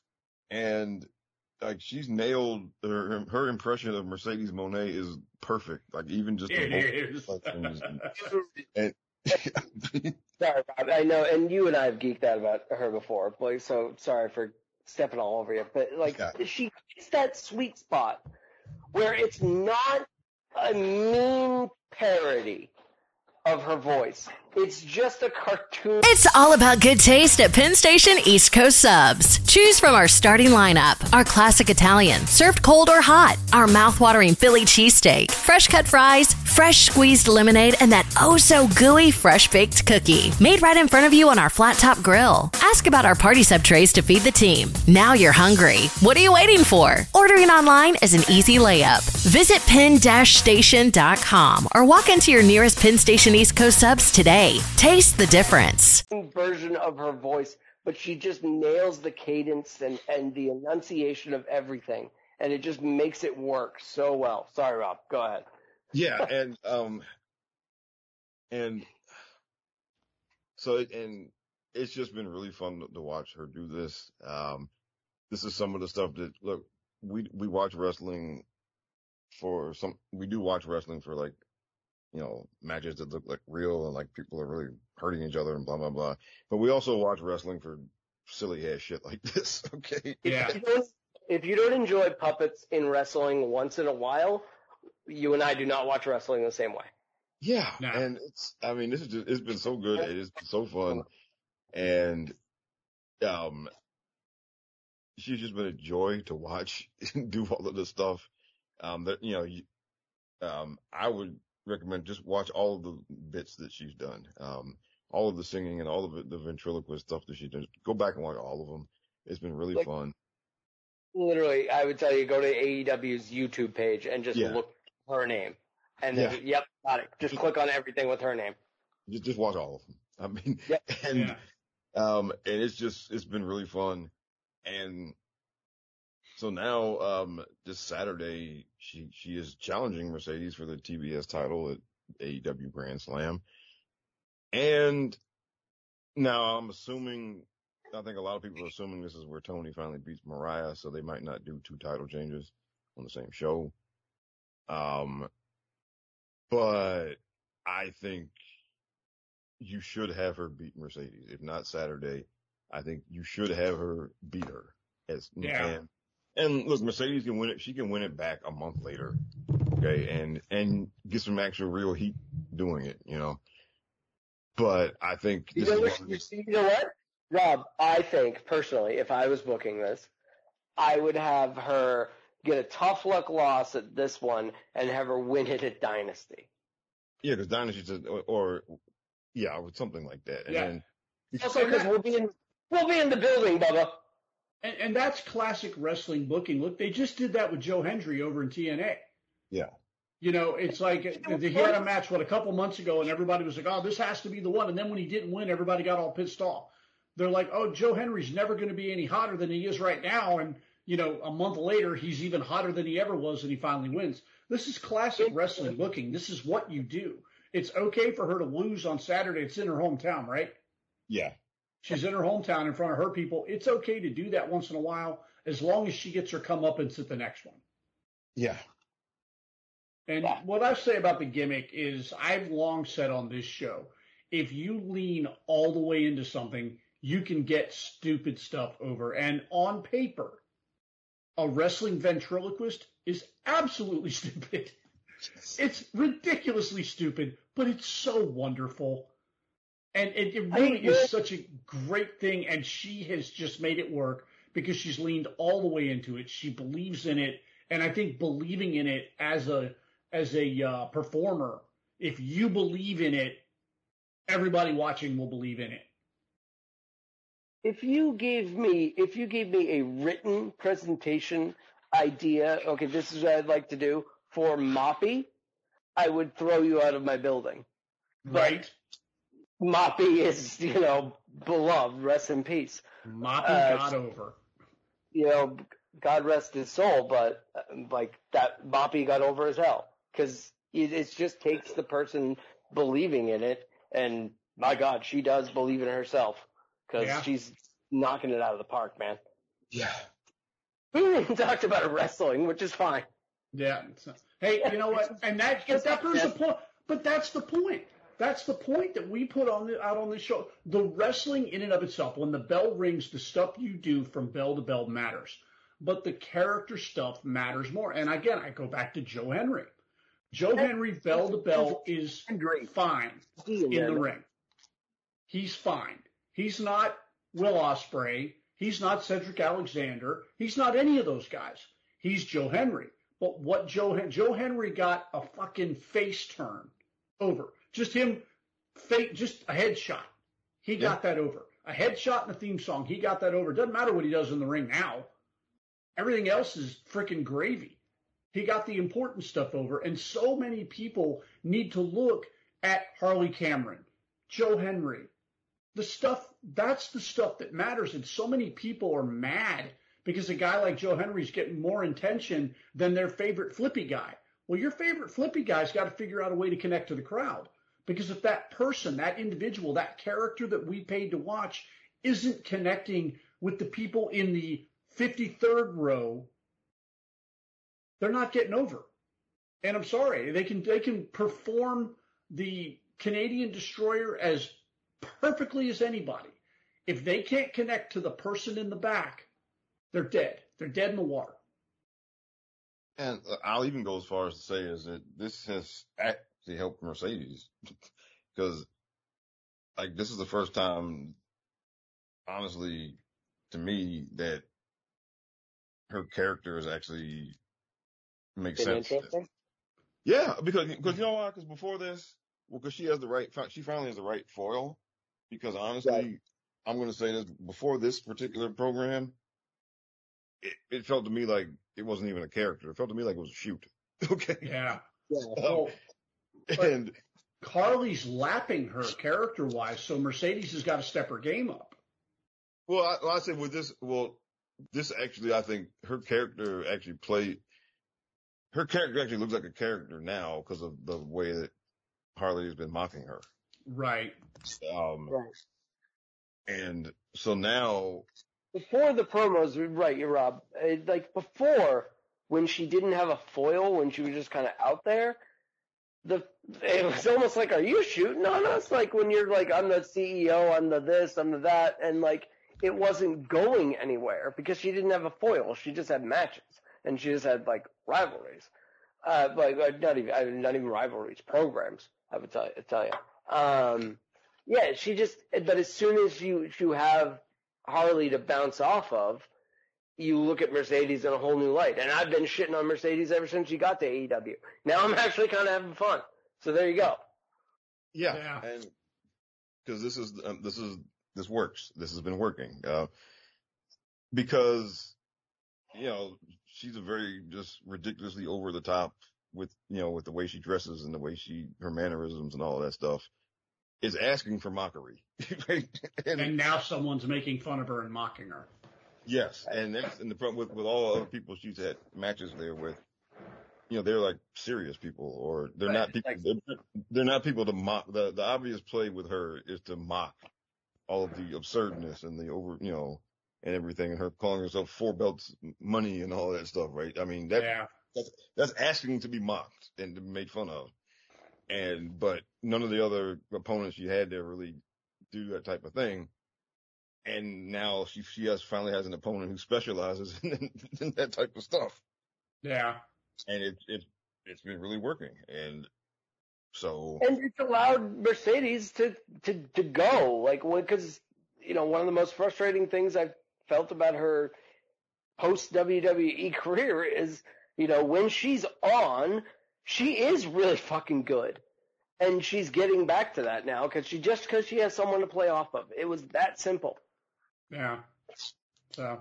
And like, she's nailed her, her impression of Mercedes Moné is perfect. Like, even just the It is. vocal things and, and Sorry, Bob. I know, and you and I have geeked out about her before, but so sorry for stepping all over you. But like, Yeah. she hits that sweet spot where it's not a mean parody of her voice. It's just a cartoon. It's all about good taste at Penn Station East Coast Subs. Choose from our starting lineup, our classic Italian, served cold or hot, our mouth-watering Philly cheesesteak, fresh cut fries, fresh squeezed lemonade, and that oh-so-gooey fresh-baked cookie. Made right in front of you on our flat-top grill. Ask about our party sub trays to feed the team. Now you're hungry. What are you waiting for? Ordering online is an easy layup. Visit penn station dot com or walk into your nearest Penn Station East Coast Subs today. Taste the difference. Version of her voice, but she just nails the cadence and, and the enunciation of everything, and it just makes it work so well. Sorry, Rob. Go ahead. yeah. And, um, and so, it, and it's just been really fun to, to watch her do this. Um, this is some of the stuff that, look, we, we watch wrestling for some, we do watch wrestling for like, you know, matches that look like real and like people are really hurting each other and blah, blah, blah. But we also watch wrestling for silly ass shit like this. Okay. Yeah. If you don't, if you don't enjoy puppets in wrestling once in a while, you and I do not watch wrestling the same way. Yeah. No. And it's, I mean, this is just, it's been so good. It's been so fun. And, um, she's just been a joy to watch do all of this stuff. Um, that, you know, you, um, I would recommend just watch all of the bits that she's done. Um, all of the singing and all of it, the ventriloquist stuff that she does. Go back and watch all of them. It's been really Like, fun. Literally, I would tell you, go to A E W's YouTube page and just Yeah. look her name. And then, Yeah. yep, got it. Just click on everything with her name. Just, just watch all of them. I mean, Yep. and, Yeah. um, and it's just, it's been really fun. And so now, um, this Saturday, she, she is challenging Mercedes for the T B S title at A E W Grand Slam. And now I'm assuming, I think a lot of people are assuming this is where Tony finally beats Mariah, so they might not do two title changes on the same show. Um, but I think you should have her beat Mercedes. If not Saturday, I think you should have her beat her. As, Yeah. And, and look, Mercedes can win it. She can win it back a month later. Okay. And, and get some actual real heat doing it, you know. But I think You this know, is what, you know what, Rob? I think personally, if I was booking this, I would have her get a tough luck loss at this one and have her win it at Dynasty. yeah, because Dynasty just, or, or yeah, with something like that. And Yeah. then Also, because we'll be in we'll be in the building, Bubba. And, and that's classic wrestling booking. Look, they just did that with Joe Hendry over in T N A. yeah, You know, it's like he had a match, what, a couple months ago, and everybody was like, oh, this has to be the one. And then when he didn't win, everybody got all pissed off. They're like, oh, Joe Henry's never going to be any hotter than he is right now. And, you know, a month later, he's even hotter than he ever was, and he finally wins. This is classic wrestling booking. This is what you do. It's okay for her to lose on Saturday. It's in her hometown, right? yeah. She's in her hometown in front of her people. It's okay to do that once in a while as long as she gets her comeuppance at the next one. Yeah. And what I say about the gimmick is I've long said on this show, if you lean all the way into something, you can get stupid stuff over. And on paper, a wrestling ventriloquist is absolutely stupid. It's ridiculously stupid, but it's so wonderful. And it, it really is such a great thing, and she has just made it work because she's leaned all the way into it. She believes in it, and I think believing in it as a as a uh, performer, if you believe in it, everybody watching will believe in it. If you gave me if you gave me a written presentation idea, okay, this is what I'd like to do for Moppy, I would throw you out of my building. Right? Moppy is, you know, beloved. Rest in peace. Moppy Uh, got over. You know, God rest his soul, but uh, like that, Moppy got over as hell because it, it just takes the person believing in it, and my God, she does believe in herself because Yeah. she's knocking it out of the park, man. Yeah. We haven't even talked about wrestling, which is fine. Yeah. So- hey, you know what? And that, but that proves the point. But that's the point. That's the point that we put on the, out on this show. The wrestling in and of itself, when the bell rings, the stuff you do from bell to bell matters. But the character stuff matters more. And again, I go back to Joe Henry. Joe Henry, bell to bell, is fine in the ring. He's fine. He's not Will Ospreay. He's not Cedric Alexander. He's not any of those guys. He's Joe Henry. But what Joe Joe Henry got a fucking face turn over. Just him, fake, just a headshot. He got that over. A headshot and a theme song. He got that over. Doesn't matter what he does in the ring now. Everything else is freaking gravy. He got the important stuff over. And so many people need to look at Harley Cameron, Joe Henry. The stuff, that's the stuff that matters. And so many people are mad because a guy like Joe Henry's getting more attention than their favorite flippy guy. Well, your favorite flippy guy's got to figure out a way to connect to the crowd. Because if that person, that individual, that character that we paid to watch isn't connecting with the people in the fifty-third row, they're not getting over. And I'm sorry, they can they can perform the Canadian Destroyer as perfectly as anybody. If they can't connect to the person in the back, they're dead. They're dead in the water. And I'll even go as far as to say is that this has actually helped Mercedes because, like, this is the first time, honestly, to me, that her character is actually makes Been sense. interesting? Yeah, because because you know why? Because before this, well, because she has the right, she finally has the right foil. Because honestly, Right. I'm going to say this: before this particular program, it, it felt to me like it wasn't even a character. It felt to me like it was a shoot. Okay. Yeah. Yeah. Well, And Carly's lapping her character-wise, so Mercedes has got to step her game up. well, I, well, I said with this, well, this actually, I think her character actually played. Her character actually looks like a character now because of the way that Harley has been mocking her. Right. Um, Right. and so now, Before the promos, right, you're Rob. uh, Like before, when she didn't have a foil, when she was just kind of out there, the it was almost like, are you shooting on us? Like when you're like, I'm the C E O, I'm the this, I'm the that, and like it wasn't going anywhere because she didn't have a foil. She just had matches, and she just had like rivalries, uh, like not even not even rivalries, programs. I would tell you, tell you. Um, yeah, she just. But as soon as you you have Harley to bounce off of, you look at Mercedes in a whole new light. And I've been shitting on Mercedes ever since she got to A E W. Now I'm actually kind of having fun. So there you go. Yeah, Yeah. and because this is um, this is this works. This has been working uh, because you know she's a very just ridiculously over the top with you know with the way she dresses and the way she her mannerisms and all that stuff is asking for mockery. and, and now someone's making fun of her and mocking her. Yes, and that's in the front with with all other people she's had matches there with. You know, they're like serious people, or they're not people. They're, they're not people to mock. The the obvious play with her is to mock all of the absurdness and the over, you know, and everything, and her calling herself Four Belts Money and all that stuff, right? I mean, that yeah. that's that's asking to be mocked and to be made fun of. And but none of the other opponents she had there really do that type of thing. And now she she has finally has an opponent who specializes in, in that type of stuff. Yeah. And it, it, it's been really working. And so. And it's allowed Mercedes to, to, to go. Like, because, you know, one of the most frustrating things I've felt about her post W W E career is, you know, when she's on, she is really fucking good. And she's getting back to that now because she just because she has someone to play off of. It was that simple. Yeah. So.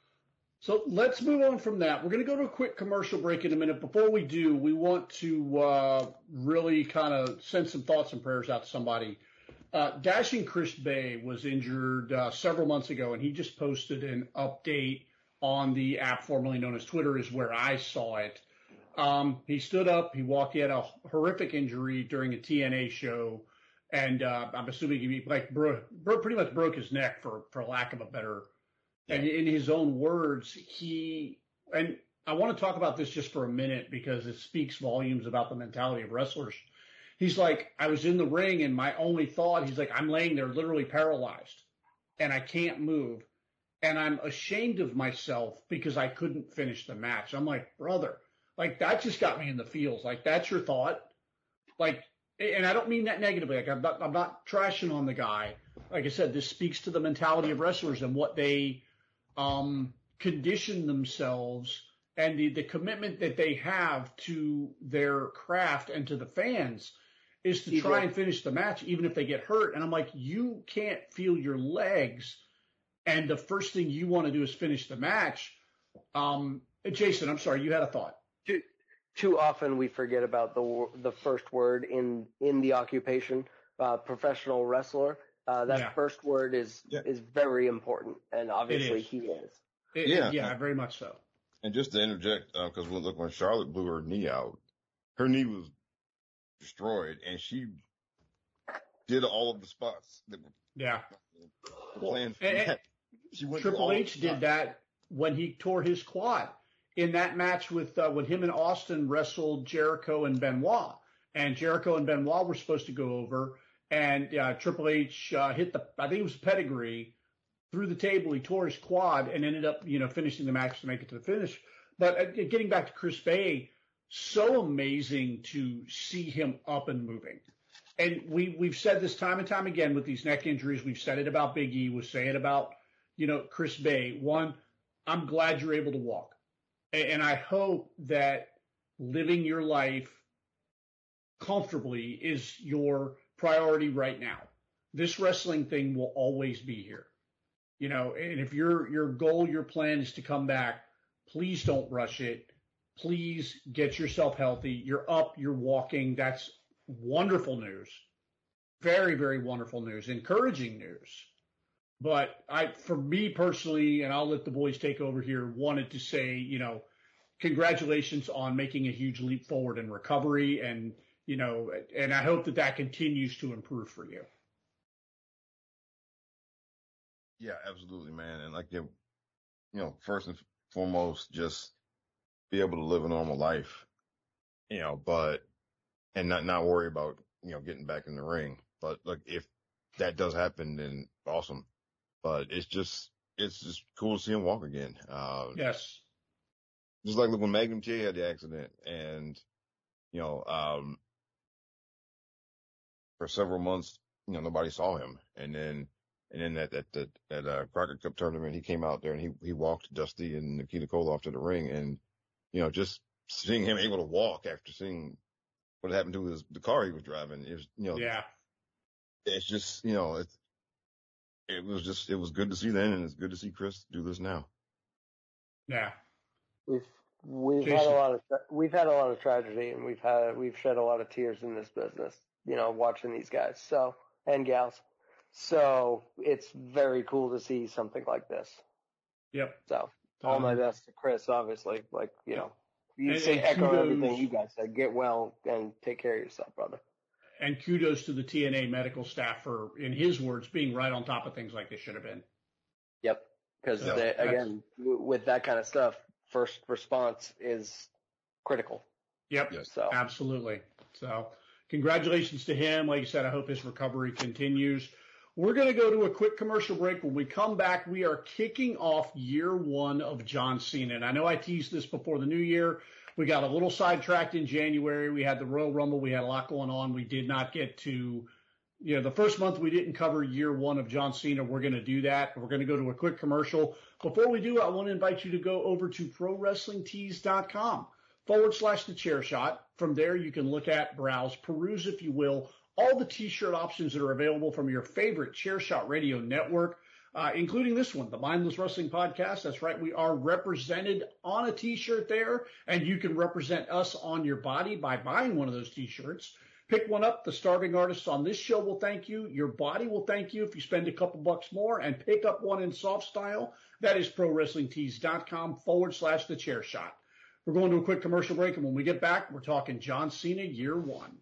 So let's move on from that. We're going to go to a quick commercial break in a minute. Before we do, we want to uh, really kind of send some thoughts and prayers out to somebody. Uh, Dashing Chris Bay was injured uh, several months ago, and he just posted an update on the app formerly known as Twitter, is where I saw it. Um, he stood up. He walked. He had a horrific injury during a T N A show, and uh, I'm assuming he like bro, bro, pretty much broke his neck, for for lack of a better. And in his own words, he, and I want to talk about this just for a minute because it speaks volumes about the mentality of wrestlers. He's like, I was in the ring and my only thought, he's like, I'm laying there literally paralyzed and I can't move. And I'm ashamed of myself because I couldn't finish the match. I'm like, brother, like that just got me in the feels. Like that's your thought. Like, and I don't mean that negatively. Like I'm not, I'm not trashing on the guy. Like I said, this speaks to the mentality of wrestlers and what they, Um, condition themselves and the, the commitment that they have to their craft and to the fans is to try and finish the match, even if they get hurt. And I'm like, you can't feel your legs. And the first thing you want to do is finish the match. Um, Jason, I'm sorry, you had a thought. Too, too often we forget about the the first word in, in the occupation, uh, professional wrestler. Uh, that Yeah. first word is Yeah. is very important, and obviously is. he is. It, Yeah. Yeah, very much so. And just to interject, because uh, look, when Charlotte blew her knee out, her knee was destroyed, and she did all of the spots that were Yeah. planned for and- that. She went Triple through all H of the did that when he tore his quad in that match with uh, when him and Austin wrestled Jericho and Benoit. And Jericho and Benoit were supposed to go over, and uh, Triple H uh, hit the, I think it was pedigree, through the table. He tore his quad and ended up, you know, finishing the match to make it to the finish. But uh, getting back to Chris Bay, so amazing to see him up and moving. And we, we've said this time and time again with these neck injuries. We've said it about Big E. We'll say it about, you know, Chris Bay. One, I'm glad you're able to walk. And, and I hope that living your life comfortably is your priority right now. This wrestling thing will always be here. You know, and if your your goal, your plan is to come back, please don't rush it. Please get yourself healthy. You're up, you're walking. That's wonderful news. Very, very wonderful news. Encouraging news. But I, for me personally, and I'll let the boys take over here, wanted to say, you know, congratulations on making a huge leap forward in recovery. And, you know, and I hope that that continues to improve for you. Yeah, absolutely, man. And like, you know, first and foremost, just be able to live a normal life, you know, but, and not, not worry about, you know, getting back in the ring. But look, if that does happen, then awesome. But it's just, it's just cool to see him walk again. Uh, yes. Just like when Magnum T A had the accident and, you know, um, for several months, you know, nobody saw him. And then, and then at, at the, at uh Crockett Cup tournament, he came out there and he, he walked Dusty and Nikita Koloff to the ring. And, you know, just seeing him able to walk after seeing what happened to his, the car he was driving, it was, you know, yeah, it's just, you know, it's, it was just, it was good to see then, and it's good to see Chris do this now. Yeah. We've, we've Jason. had a lot of, we've had a lot of tragedy, and we've had, we've shed a lot of tears in this business, you know, watching these guys. So, and gals. So it's very cool to see something like this. Yep. So all my best to Chris, obviously, like, you know, you And- say and echo kudos- everything you guys said. Get well and take care of yourself, brother. And kudos to the T N A medical staff for, in his words, being right on top of things like they should have been. Yep. Because So, again, w- with that kind of stuff, first response is critical. Yep. Yes. So Absolutely. So congratulations to him. Like I said, I hope his recovery continues. We're going to go to a quick commercial break. When we come back, we are kicking off year one of John Cena. And I know I teased this before the new year. We got a little sidetracked in January. We had the Royal Rumble. We had a lot going on. We did not get to, you know, the first month we didn't cover year one of John Cena. We're going to do that. We're going to go to a quick commercial. Before we do, I want to invite you to go over to ProWrestlingTees.com forward slash the chair shot. From there, you can look at, browse, peruse, if you will, all the t-shirt options that are available from your favorite Chair Shot Radio network. Uh, including this one, the Mindless Wrestling Podcast. That's right. We are represented on a t-shirt there, and you can represent us on your body by buying one of those t-shirts. Pick one up. The starving artists on this show will thank you. Your body will thank you if you spend a couple bucks more, and pick up one in soft style. That is ProWrestlingTees.com forward slash the chair shot. We're going to a quick commercial break, and when we get back, we're talking John Cena year one.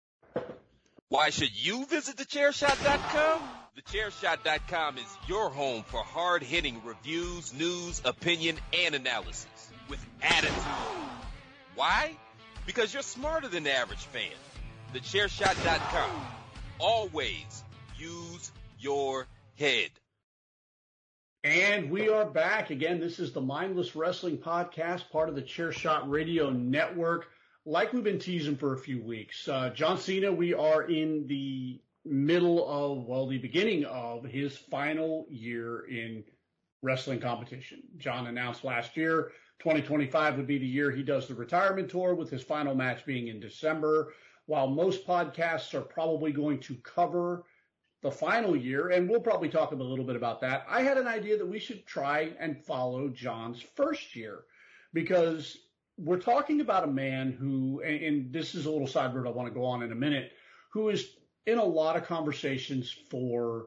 Why should you visit the chair shot dot com? the chair shot dot com is your home for hard-hitting reviews, news, opinion, and analysis with attitude. Why? Because you're smarter than the average fan. the chair shot dot com. Always use your head. And we are back. Again, this is the Mindless Wrestling Podcast, part of the Chair Shot Radio Network. Like we've been teasing for a few weeks, uh, John Cena, we are in the middle of, well, the beginning of his final year in wrestling competition. John announced last year, twenty twenty-five would be the year he does the retirement tour, with his final match being in December. While most podcasts are probably going to cover the final year, and we'll probably talk a little bit about that, I had an idea that we should try and follow John's first year, because we're talking about a man who, and, and this is a little side road I want to go on in a minute, who is in a lot of conversations for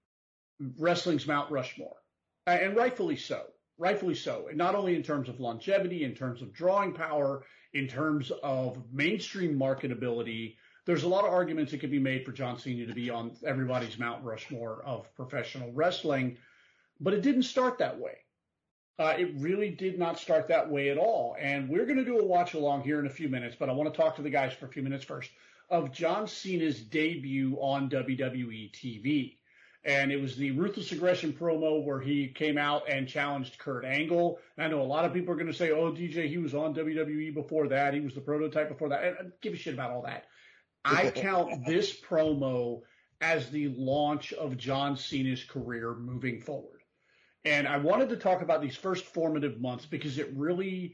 wrestling's Mount Rushmore, and rightfully so, rightfully so, and not only in terms of longevity, in terms of drawing power, in terms of mainstream marketability. There's a lot of arguments that could be made for John Cena to be on everybody's Mount Rushmore of professional wrestling, but it didn't start that way. Uh, it really did not start that way at all. And we're going to do a watch along here in a few minutes, but I want to talk to the guys for a few minutes first, of John Cena's debut on W W E T V. And it was the Ruthless Aggression promo where he came out and challenged Kurt Angle. And I know a lot of people are going to say, oh, D J, he was on W W E before that. He was the prototype before that. I don't give a shit about all that. I count this promo as the launch of John Cena's career moving forward. And I wanted to talk about these first formative months because it really,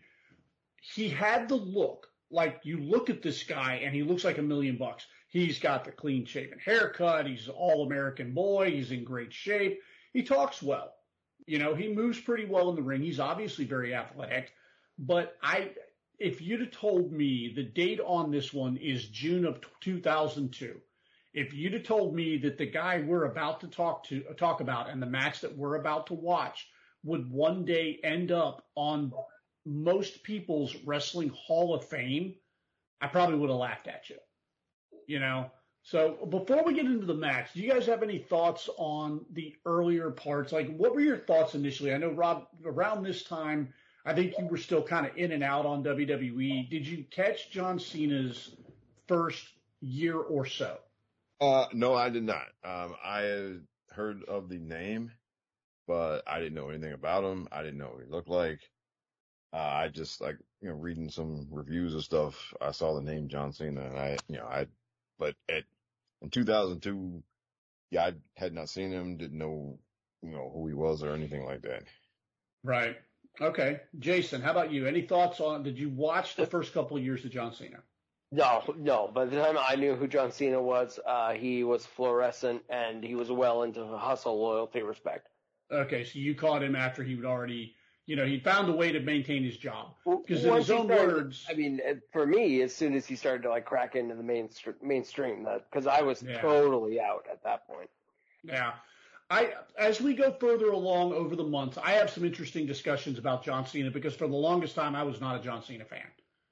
he had the look. Like, you look at this guy and he looks like a million bucks. He's got the clean shaven haircut. He's an all-American boy. He's in great shape. He talks well. You know, he moves pretty well in the ring. He's obviously very athletic. But I, if you'd have told me the date on this one is June of two thousand two, if you'd have told me that the guy we're about to talk to talk about and the match that we're about to watch would one day end up on most people's Wrestling Hall of Fame, I probably would have laughed at you. You know? So before we get into the match, do you guys have any thoughts on the earlier parts? Like, what were your thoughts initially? I know, Rob, around this time, I think you were still kind of in and out on W W E. Did you catch John Cena's first year or so? Uh, no, I did not. Um, I had heard of the name, but I didn't know anything about him. I didn't know what he looked like. Uh, I just like, you know, reading some reviews and stuff. I saw the name John Cena and I, you know, I, but at, in two thousand two, yeah, I had not seen him, didn't know, you know, who he was or anything like that. Right. Okay. Jason, how about you? Any thoughts on, did you watch the first couple of years of John Cena? No, no. By the time I knew who John Cena was, uh, he was fluorescent and he was well into hustle, loyalty, respect. Okay, so you caught him after he would already, you know, he found a way to maintain his job. Because in Once his own he started- words, I mean, uh, for me, as soon as he started to like crack into the mainstream, mainstream, that because I was Yeah. totally out at that point. yeah. I, as we go further along over the months, I have some interesting discussions about John Cena because for the longest time I was not a John Cena fan.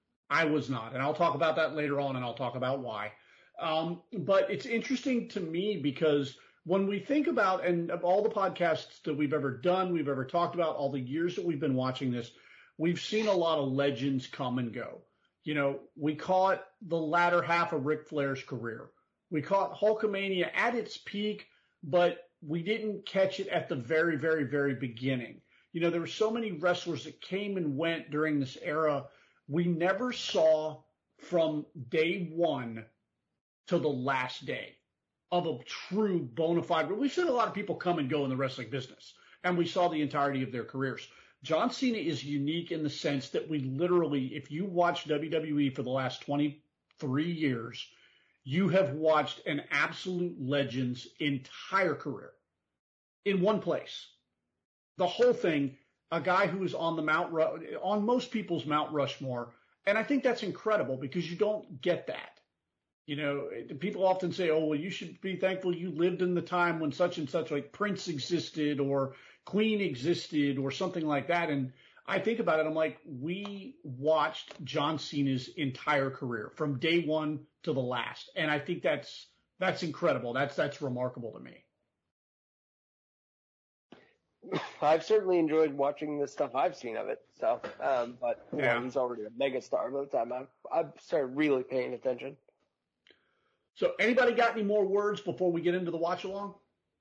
I was not, and I'll talk about that later on, and I'll talk about why. Um, but it's interesting to me because when we think about, and of all the podcasts that we've ever done, we've ever talked about, all the years that we've been watching this, we've seen a lot of legends come and go. You know, we caught the latter half of Ric Flair's career. We caught Hulkamania at its peak, but we didn't catch it at the very, very, very beginning. You know, there were so many wrestlers that came and went during this era. We never saw from day one to the last day of a true bona fide. We've seen a lot of people come and go in the wrestling business, and we saw the entirety of their careers. John Cena is unique in the sense that we literally, if you watch W W E for the last twenty-three years, you have watched an absolute legend's entire career in one place. The whole thing. A guy who is on the Mount, on most people's Mount Rushmore. And I think that's incredible because you don't get that. You know, people often say, oh, well, you should be thankful you lived in the time when such and such, like Prince existed or Queen existed or something like that. And I think about it, I'm like, we watched John Cena's entire career from day one to the last. And I think that's, that's incredible. That's, that's remarkable to me. I've certainly enjoyed watching the stuff I've seen of it. So, um, but you Yeah. know, he's already a megastar by the time I've, I've started really paying attention. So anybody got any more words before we get into the watch along?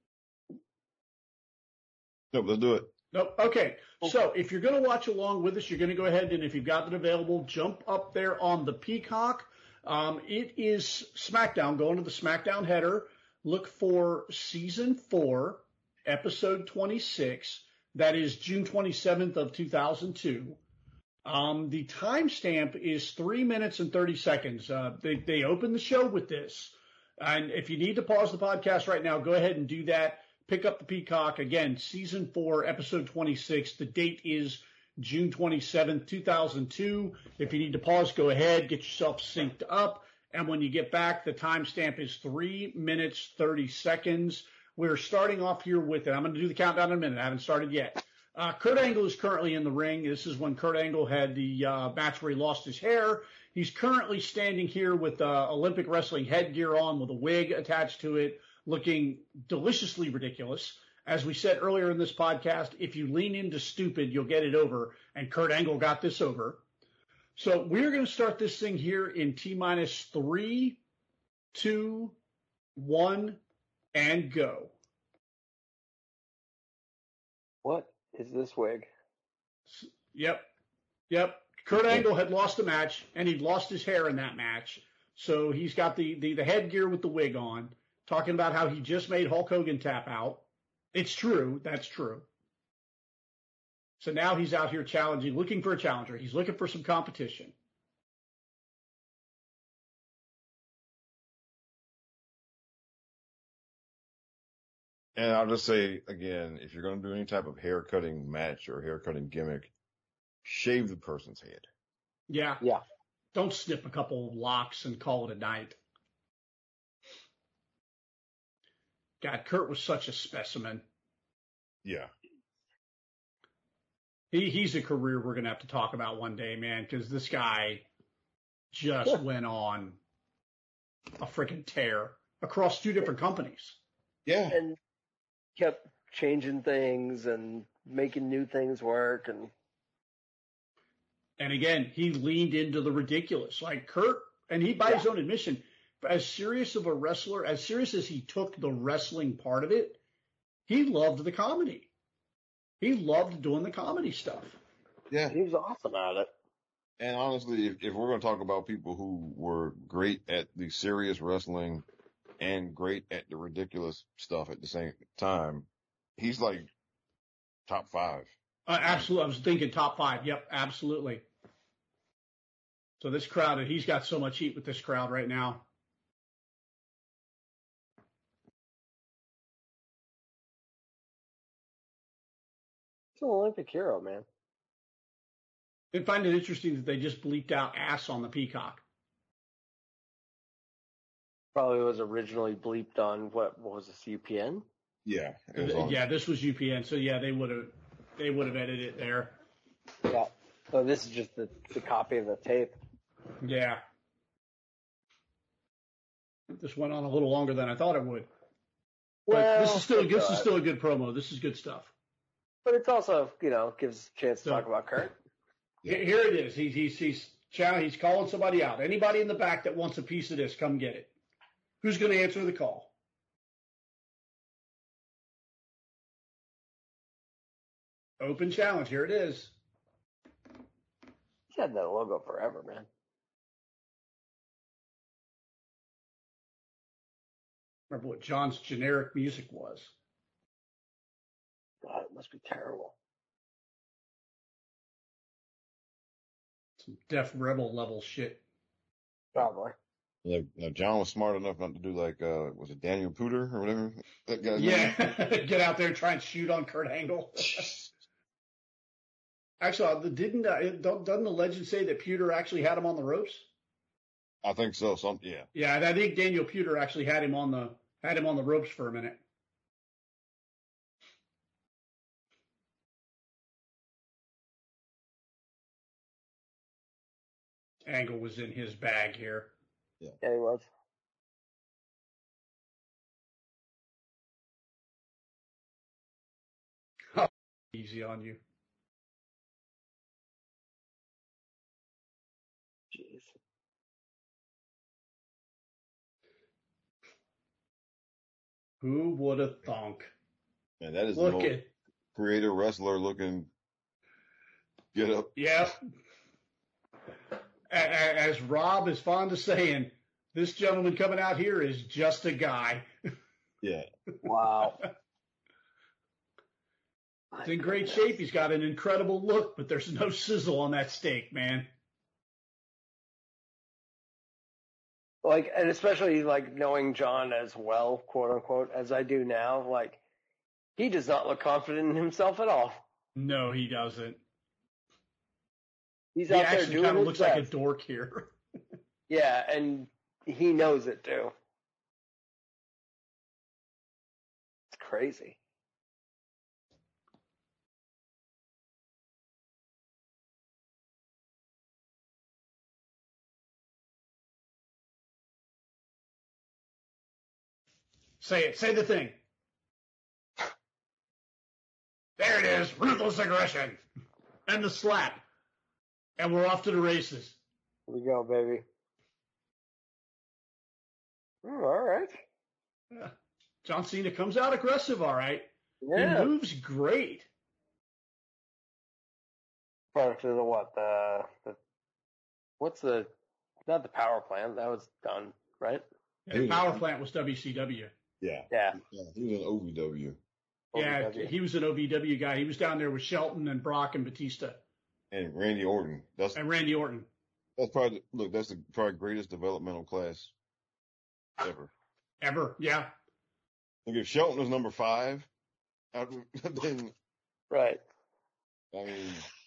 Nope, let's do it. Nope. Okay. So if you're going to watch along with us, you're going to go ahead and if you've got it available, jump up there on the Peacock. Um, it is SmackDown. Go into the SmackDown header. Look for season four. Episode twenty-six, that is June twenty-seventh of two thousand two. Um, the timestamp is three minutes and thirty seconds. Uh, they, they open the show with this. And if you need to pause the podcast right now, go ahead and do that. Pick up the Peacock. Again, season four, episode twenty-six. The date is June twenty-seventh, two thousand two. If you need to pause, go ahead, get yourself synced up. And when you get back, the timestamp is three minutes, thirty seconds. We're starting off here with it. I'm going to do the countdown in a minute. I haven't started yet. Uh, Kurt Angle is currently in the ring. This is when Kurt Angle had the uh, match where he lost his hair. He's currently standing here with uh, Olympic wrestling headgear on with a wig attached to it, looking deliciously ridiculous. As we said earlier in this podcast, if you lean into stupid, you'll get it over. And Kurt Angle got this over. So we're going to start this thing here in T minus three, two, one, and go. What is this wig? Yep. Yep. Kurt Angle had lost a match, and he'd lost his hair in that match. So he's got the, the, the headgear with the wig on, talking about how he just made Hulk Hogan tap out. It's true. That's true. So now he's out here challenging, looking for a challenger. He's looking for some competition. And I'll just say again, if you're going to do any type of hair cutting match or hair cutting gimmick, shave the person's head. Yeah. Yeah. Don't snip a couple of locks and call it a night. God, Kurt was such a specimen. Yeah. He he's a career we're going to have to talk about one day, man, because this guy just went on a freaking tear across two different companies. Yeah. And kept changing things and making new things work. And And again, he leaned into the ridiculous. Like Kurt, and he, by yeah. his own admission, as serious of a wrestler, as serious as he took the wrestling part of it, he loved the comedy. He loved doing the comedy stuff. Yeah. He was awesome at it. And honestly, if, if we're going to talk about people who were great at the serious wrestling and great at the ridiculous stuff at the same time, he's like top five. Uh, absolutely. I was thinking top five. Yep, absolutely. So this crowd, he's got so much heat with this crowd right now. He's an Olympic hero, man. I find it interesting that they just bleeped out ass on the Peacock. Probably was originally bleeped on, what, what was this, U P N? Yeah. Yeah, this was U P N. So, yeah, they would have they would have edited it there. Yeah. So this is just the, the copy of the tape. Yeah. This went on a little longer than I thought it would. Well, but this is still this is still a good promo. This is good stuff. But it's also, you know, gives us a chance to so, talk about Kurt. Here it is. He's he's he's he's calling somebody out. Anybody in the back that wants a piece of this, come get it. Who's going to answer the call? Open challenge. Here it is. He's had that logo forever, man. Remember what John's generic music was. God, it must be terrible. Some Def Rebel level shit. Probably. Like, you know, John was smart enough not to do like, uh, was it Daniel Puder or whatever? That guy's yeah. Get out there and try and shoot on Kurt Angle. Actually, didn't, uh, doesn't the legend say that Puder actually had him on the ropes? I think so. Some, yeah. Yeah. I think Daniel Puder actually had him on the, had him on the ropes for a minute. Angle was in his bag here. Yeah, yeah he was. Oh, easy on you. Jeez. Who would have thunk? Man, that is Look the most at creative wrestler looking get up. Yeah. As Rob is fond of saying, this gentleman coming out here is just a guy. Yeah. Wow. He's in great shape. He's got an incredible look, but there's no sizzle on that steak, man. Like, and especially like knowing John as well, quote unquote, as I do now, like he does not look confident in himself at all. No, he doesn't. He's he out there actually doing kind of his looks best. like a dork here. Yeah, and he knows it too. It's crazy. Say it. Say the thing. There it is. Ruthless aggression. And the slap. And we're off to the races. Here we go, baby. Oh, all right. Yeah. John Cena comes out aggressive, all right. Yeah. He moves great. Product of the what? The, the what's the not the power plant? That was done, right? The power plant was W C W. Yeah. Yeah. Yeah. He was in O V W. Yeah, O V W. he was an O V W guy. He was down there with Shelton and Brock and Batista. And Randy Orton. That's and Randy Orton. That's probably look. That's the probably greatest developmental class ever. Ever, yeah. Like if Shelton was number five, then right. I mean,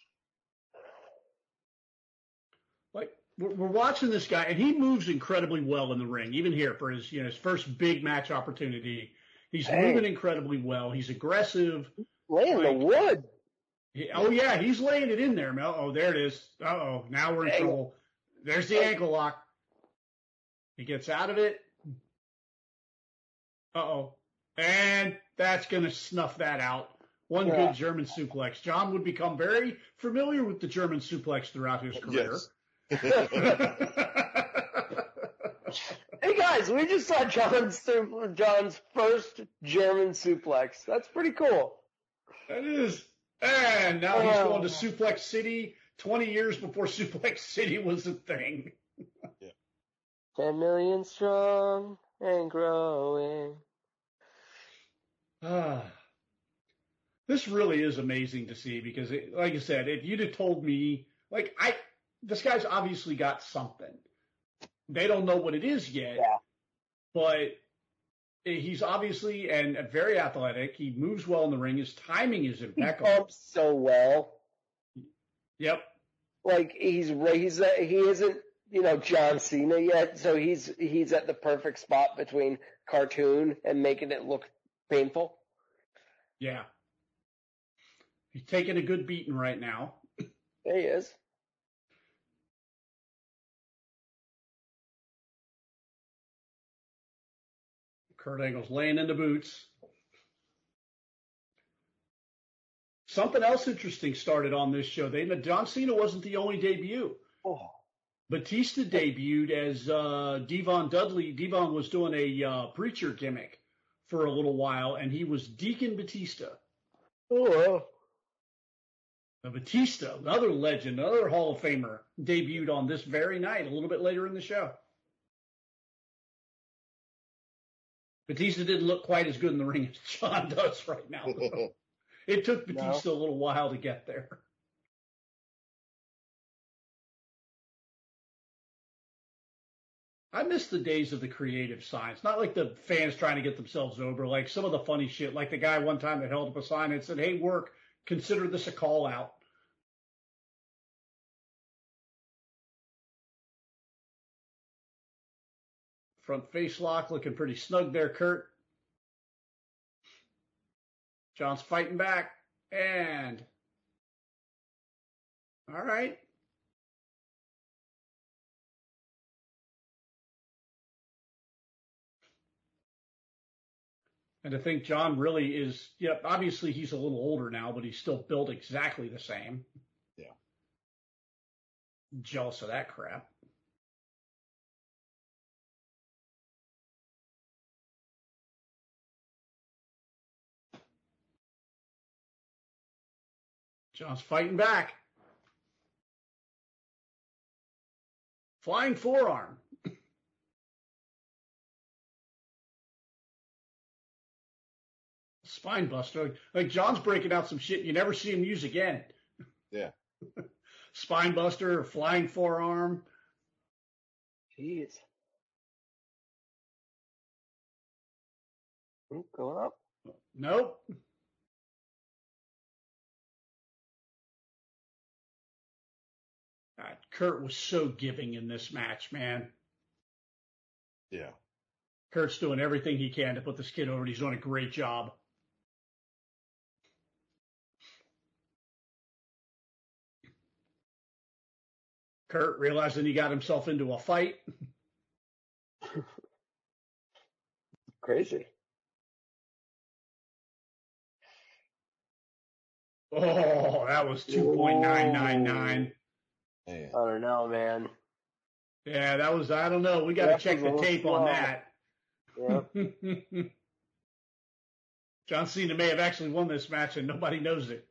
like we're, we're watching this guy, and he moves incredibly well in the ring. Even here for his you know his first big match opportunity, he's hey. moving incredibly well. He's aggressive. Laying like, the wood. He, oh yeah, he's laying it in there, Mel. Oh, there it is. Uh oh, now we're in Ankle. trouble. There's the ankle lock. He gets out of it. Uh oh, and that's gonna snuff that out One Yeah. good German suplex. John would become very familiar with the German suplex throughout his career. Yes. Hey guys, we just saw John's John's first German suplex. That's pretty cool. That is. And now he's Oh. going to Suplex City twenty years before Suplex City was a thing. Ten million strong and growing. Ah. This really is amazing to see because, it, like I said, if you'd have told me, like, I, this guy's obviously got something. They don't know what it is yet, Yeah. but he's obviously and very athletic. He moves well in the ring. His timing is He impeccable. bumps so well. Yep. Like he's he's uh, he isn't you know John Cena yet, so he's he's at the perfect spot between cartoon and making it look painful. Yeah. He's taking a good beating right now. There he is. Kurt Angle's laying in the boots. Something else interesting started on this show. They John Cena wasn't the only debut. Oh. Batista debuted as uh, Devon Dudley. Devon was doing a uh, preacher gimmick for a little while, and he was Deacon Batista. Oh. Now, Batista, another legend, another Hall of Famer, debuted on this very night, a little bit later in the show. Batista didn't look quite as good in the ring as John does right now. It took Batista no. a little while to get there. I miss the days of the creative signs. Not like the fans trying to get themselves over, like some of the funny shit. Like the guy one time that held up a sign and said, "Hey, work, consider this a call out." Front face lock looking pretty snug there, Kurt. John's fighting back. And all right. And I think John really is, yeah, obviously he's a little older now, but he's still built exactly the same. Yeah. Jealous of that crap. John's fighting back. Flying forearm. Spine buster. Like John's breaking out some shit you never see him use again. Yeah. Spine buster, flying forearm. Jeez. Ooh, going up. Nope. God, Kurt was so giving in this match, man. Yeah. Kurt's doing everything he can to put this kid over, and he's doing a great job. Kurt realizing he got himself into a fight. Crazy. Oh, that was two point nine nine nine. Man. I don't know, man. Yeah, that was, I don't know. We got to That check was a the tape little on slow. that. Yeah. John Cena may have actually won this match and nobody knows it.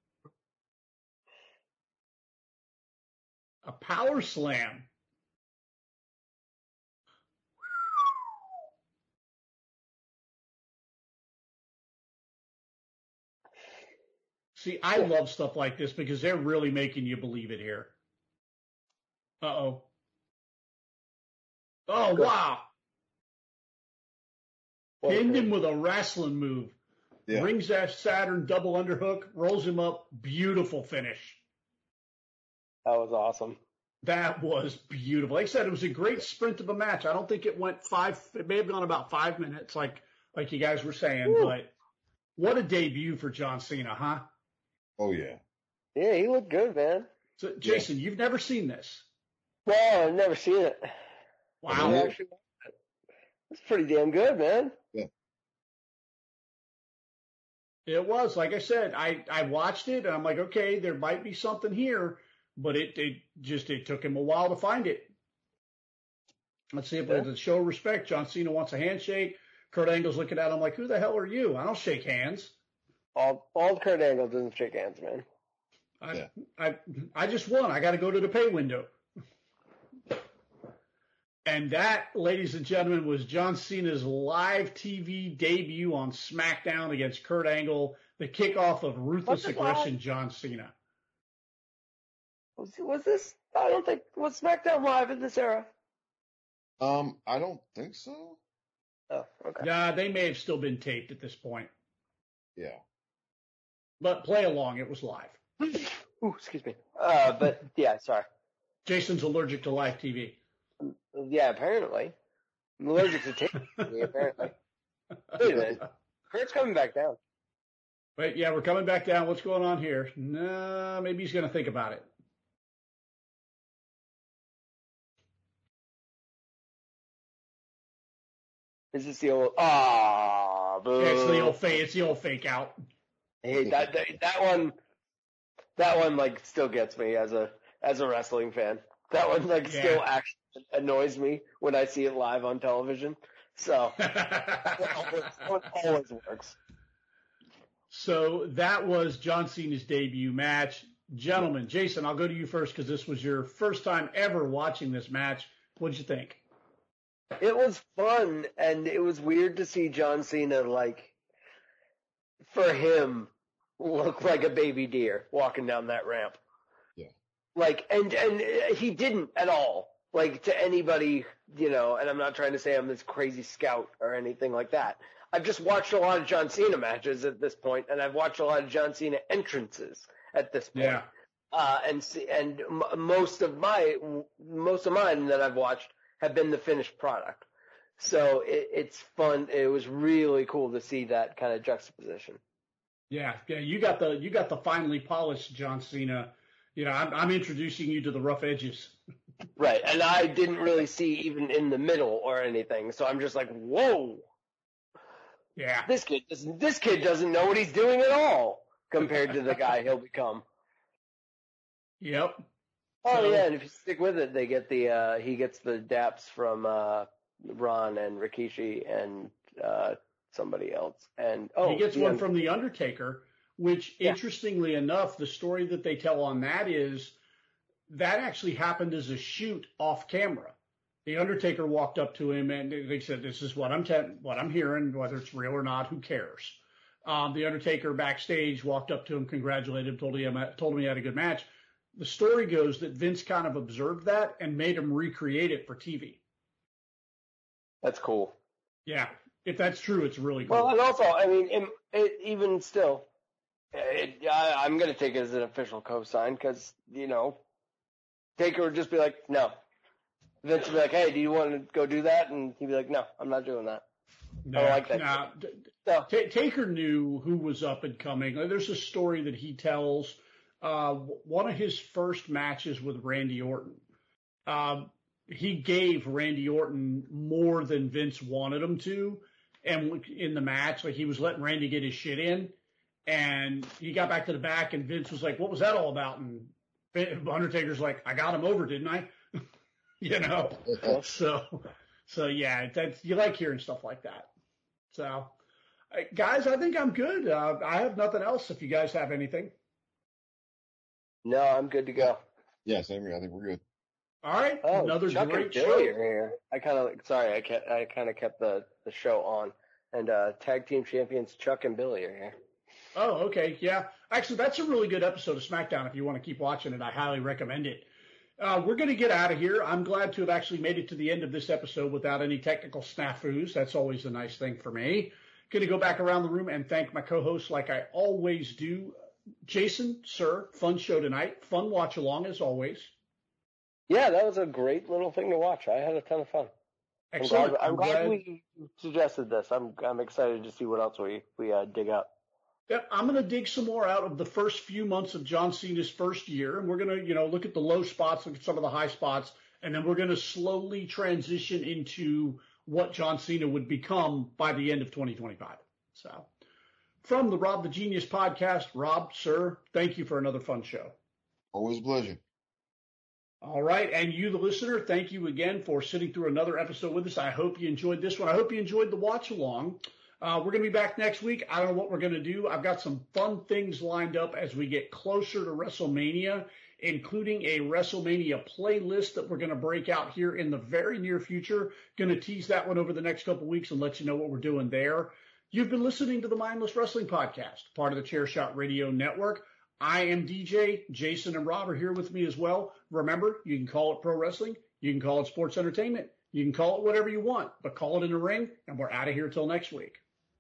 A power slam. See, I love stuff like this because they're really making you believe it here. Uh-oh. Oh, wow. Pinned him with a wrestling move. Yeah. Rings that Saturn double underhook, rolls him up. Beautiful finish. That was awesome. That was beautiful. Like I said, it was a great sprint of a match. I don't think it went five, it may have gone about five minutes like, like you guys were saying, Woo. But what a debut for John Cena, huh? Oh, yeah. Yeah, he looked good, man. So, Jason, yeah. You've never seen this? Well, I've never seen it. Wow. Yeah, actually, it's pretty damn good, man. Yeah. It was, like I said, I, I watched it and I'm like, okay, there might be something here, but it, it just, it took him a while to find it. Let's see if yeah. the show of respect. John Cena wants a handshake. Kurt Angle's looking at him like, who the hell are you? I don't shake hands. All, all Kurt Angle doesn't shake hands, man. I, Yeah. I, I just won. I got to go to the pay window. And that, ladies and gentlemen, was John Cena's live T V debut on SmackDown against Kurt Angle, the kickoff of Ruthless Aggression John Cena. Was, was this, I don't think, was SmackDown live in this era? Um, I don't think so. Oh, okay. Yeah, they may have still been taped at this point. Yeah. But play along, it was live. Ooh, excuse me. Uh, but, yeah, sorry. Jason's allergic to live T V. Yeah, apparently. I'm allergic to tape, apparently. Wait a minute. Kurt's coming back down. Wait, yeah, we're coming back down. What's going on here? No, maybe he's going to think about it. Is this the old, ah, boo. Yeah, it's the old fake, it's the old fake out. Hey, that, that, that one, that one, like, still gets me as a, as a wrestling fan. That one, like, Yeah. still actually annoys me when I see it live on television. So, it always, it always works. So that was John Cena's debut match. Gentlemen, Jason, I'll go to you first because this was your first time ever watching this match. What'd you think? It was fun, and it was weird to see John Cena, like, for him, look like a baby deer walking down that ramp. Yeah. Like, and, and he didn't at all. Like, to anybody, you know, and I'm not trying to say I'm this crazy scout or anything like that. I've just watched a lot of John Cena matches at this point, and I've watched a lot of John Cena entrances at this point. Yeah. Uh, and see, and m- most of my, most of mine that I've watched have been the finished product. So it, it's fun. It was really cool to see that kind of juxtaposition. Yeah, yeah, you got the you got the finely polished John Cena. You know, I'm I'm introducing you to the rough edges. Right, and I didn't really see even in the middle or anything. So I'm just like, whoa. Yeah. This kid doesn't. This kid doesn't know what he's doing at all compared to the guy he'll become. Yep. Oh So- yeah, and if you stick with it, they get the uh, he gets the daps from uh, Ron and Rikishi and uh, somebody else, and oh, he gets the one Un- from the Undertaker, which Yeah. interestingly enough, the story that they tell on that is that actually happened as a shoot off camera. The Undertaker walked up to him and they said, "This is what I'm te- what I'm hearing, whether it's real or not, who cares?" Um, the Undertaker backstage walked up to him, congratulated him, told him told him he had a good match. The story goes that Vince kind of observed that and made him recreate it for T V. That's cool. Yeah, if that's true, it's really cool. Well, and also, I mean, it, it, even still, it, I, I'm going to take it as an official cosign because, you know, Taker would just be like, no. Vince would be like, hey, do you want to go do that? And he'd be like, no, I'm not doing that. I like that. Nah, So, Ta Taker knew who was up and coming. There's a story that he tells. Uh, one of his first matches with Randy Orton, um, he gave Randy Orton more than Vince wanted him to, and in the match, like he was letting Randy get his shit in, and he got back to the back, and Vince was like, "What was that all about?" And Undertaker's like, "I got him over, didn't I?" You know. So, so yeah, that's you like hearing stuff like that. So, uh, guys, I think I'm good. Uh, I have nothing else. If you guys have anything. no, I'm good to go. Yeah, same here. I think we're good. All right, Oh, another Chuck great and show. Billy are here. I kind of, sorry, I, kept, I kind of kept the, the show on. And uh, tag team champions Chuck and Billy are here. Oh, okay, yeah. Actually, that's a really good episode of SmackDown. If you want to keep watching it, I highly recommend it. Uh, we're going to get out of here. I'm glad to have actually made it to the end of this episode without any technical snafus. That's always a nice thing for me. Going to go back around the room and thank my co-hosts like I always do. Jason, sir, fun show tonight. Fun watch along as always. Yeah, that was a great little thing to watch. I had a ton of fun. I'm Excellent. glad, I'm I'm glad glad- we suggested this. I'm I'm excited to see what else we we uh, dig up. Yep, I'm going to dig some more out of the first few months of John Cena's first year, and we're going to, you know, look at the low spots, look at some of the high spots, and then we're going to slowly transition into what John Cena would become by the end of twenty twenty-five. So, from the Rob the Genius podcast. Rob, sir, thank you for another fun show. Always a pleasure. All right. And you, the listener, thank you again for sitting through another episode with us. I hope you enjoyed this one. I hope you enjoyed the watch along. Uh, we're going to be back next week. I don't know what we're going to do. I've got some fun things lined up as we get closer to WrestleMania, including a WrestleMania playlist that we're going to break out here in the very near future. Going to tease that one over the next couple weeks and let you know what we're doing there. You've been listening to the Mindless Wrestling Podcast, part of the Chairshot Radio Network. I am D J. Jason and Rob are here with me as well. Remember, you can call it pro wrestling. You can call it sports entertainment. You can call it whatever you want, but call it in the ring, and we're out of here till next week.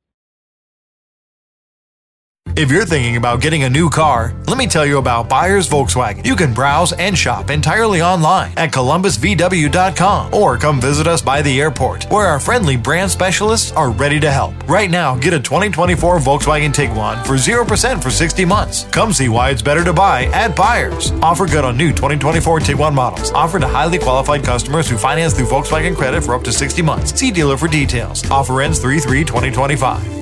If you're thinking about getting a new car, let me tell you about Buyers Volkswagen. You can browse and shop entirely online at Columbus V W dot com or come visit us by the airport, where our friendly brand specialists are ready to help. Right now, get a twenty twenty-four Volkswagen Tiguan for zero percent for sixty months. Come see why it's better to buy at Buyers. Offer good on new twenty twenty-four Tiguan models. Offered to highly qualified customers who finance through Volkswagen Credit for up to sixty months. See dealer for details. Offer ends three three twenty twenty-five.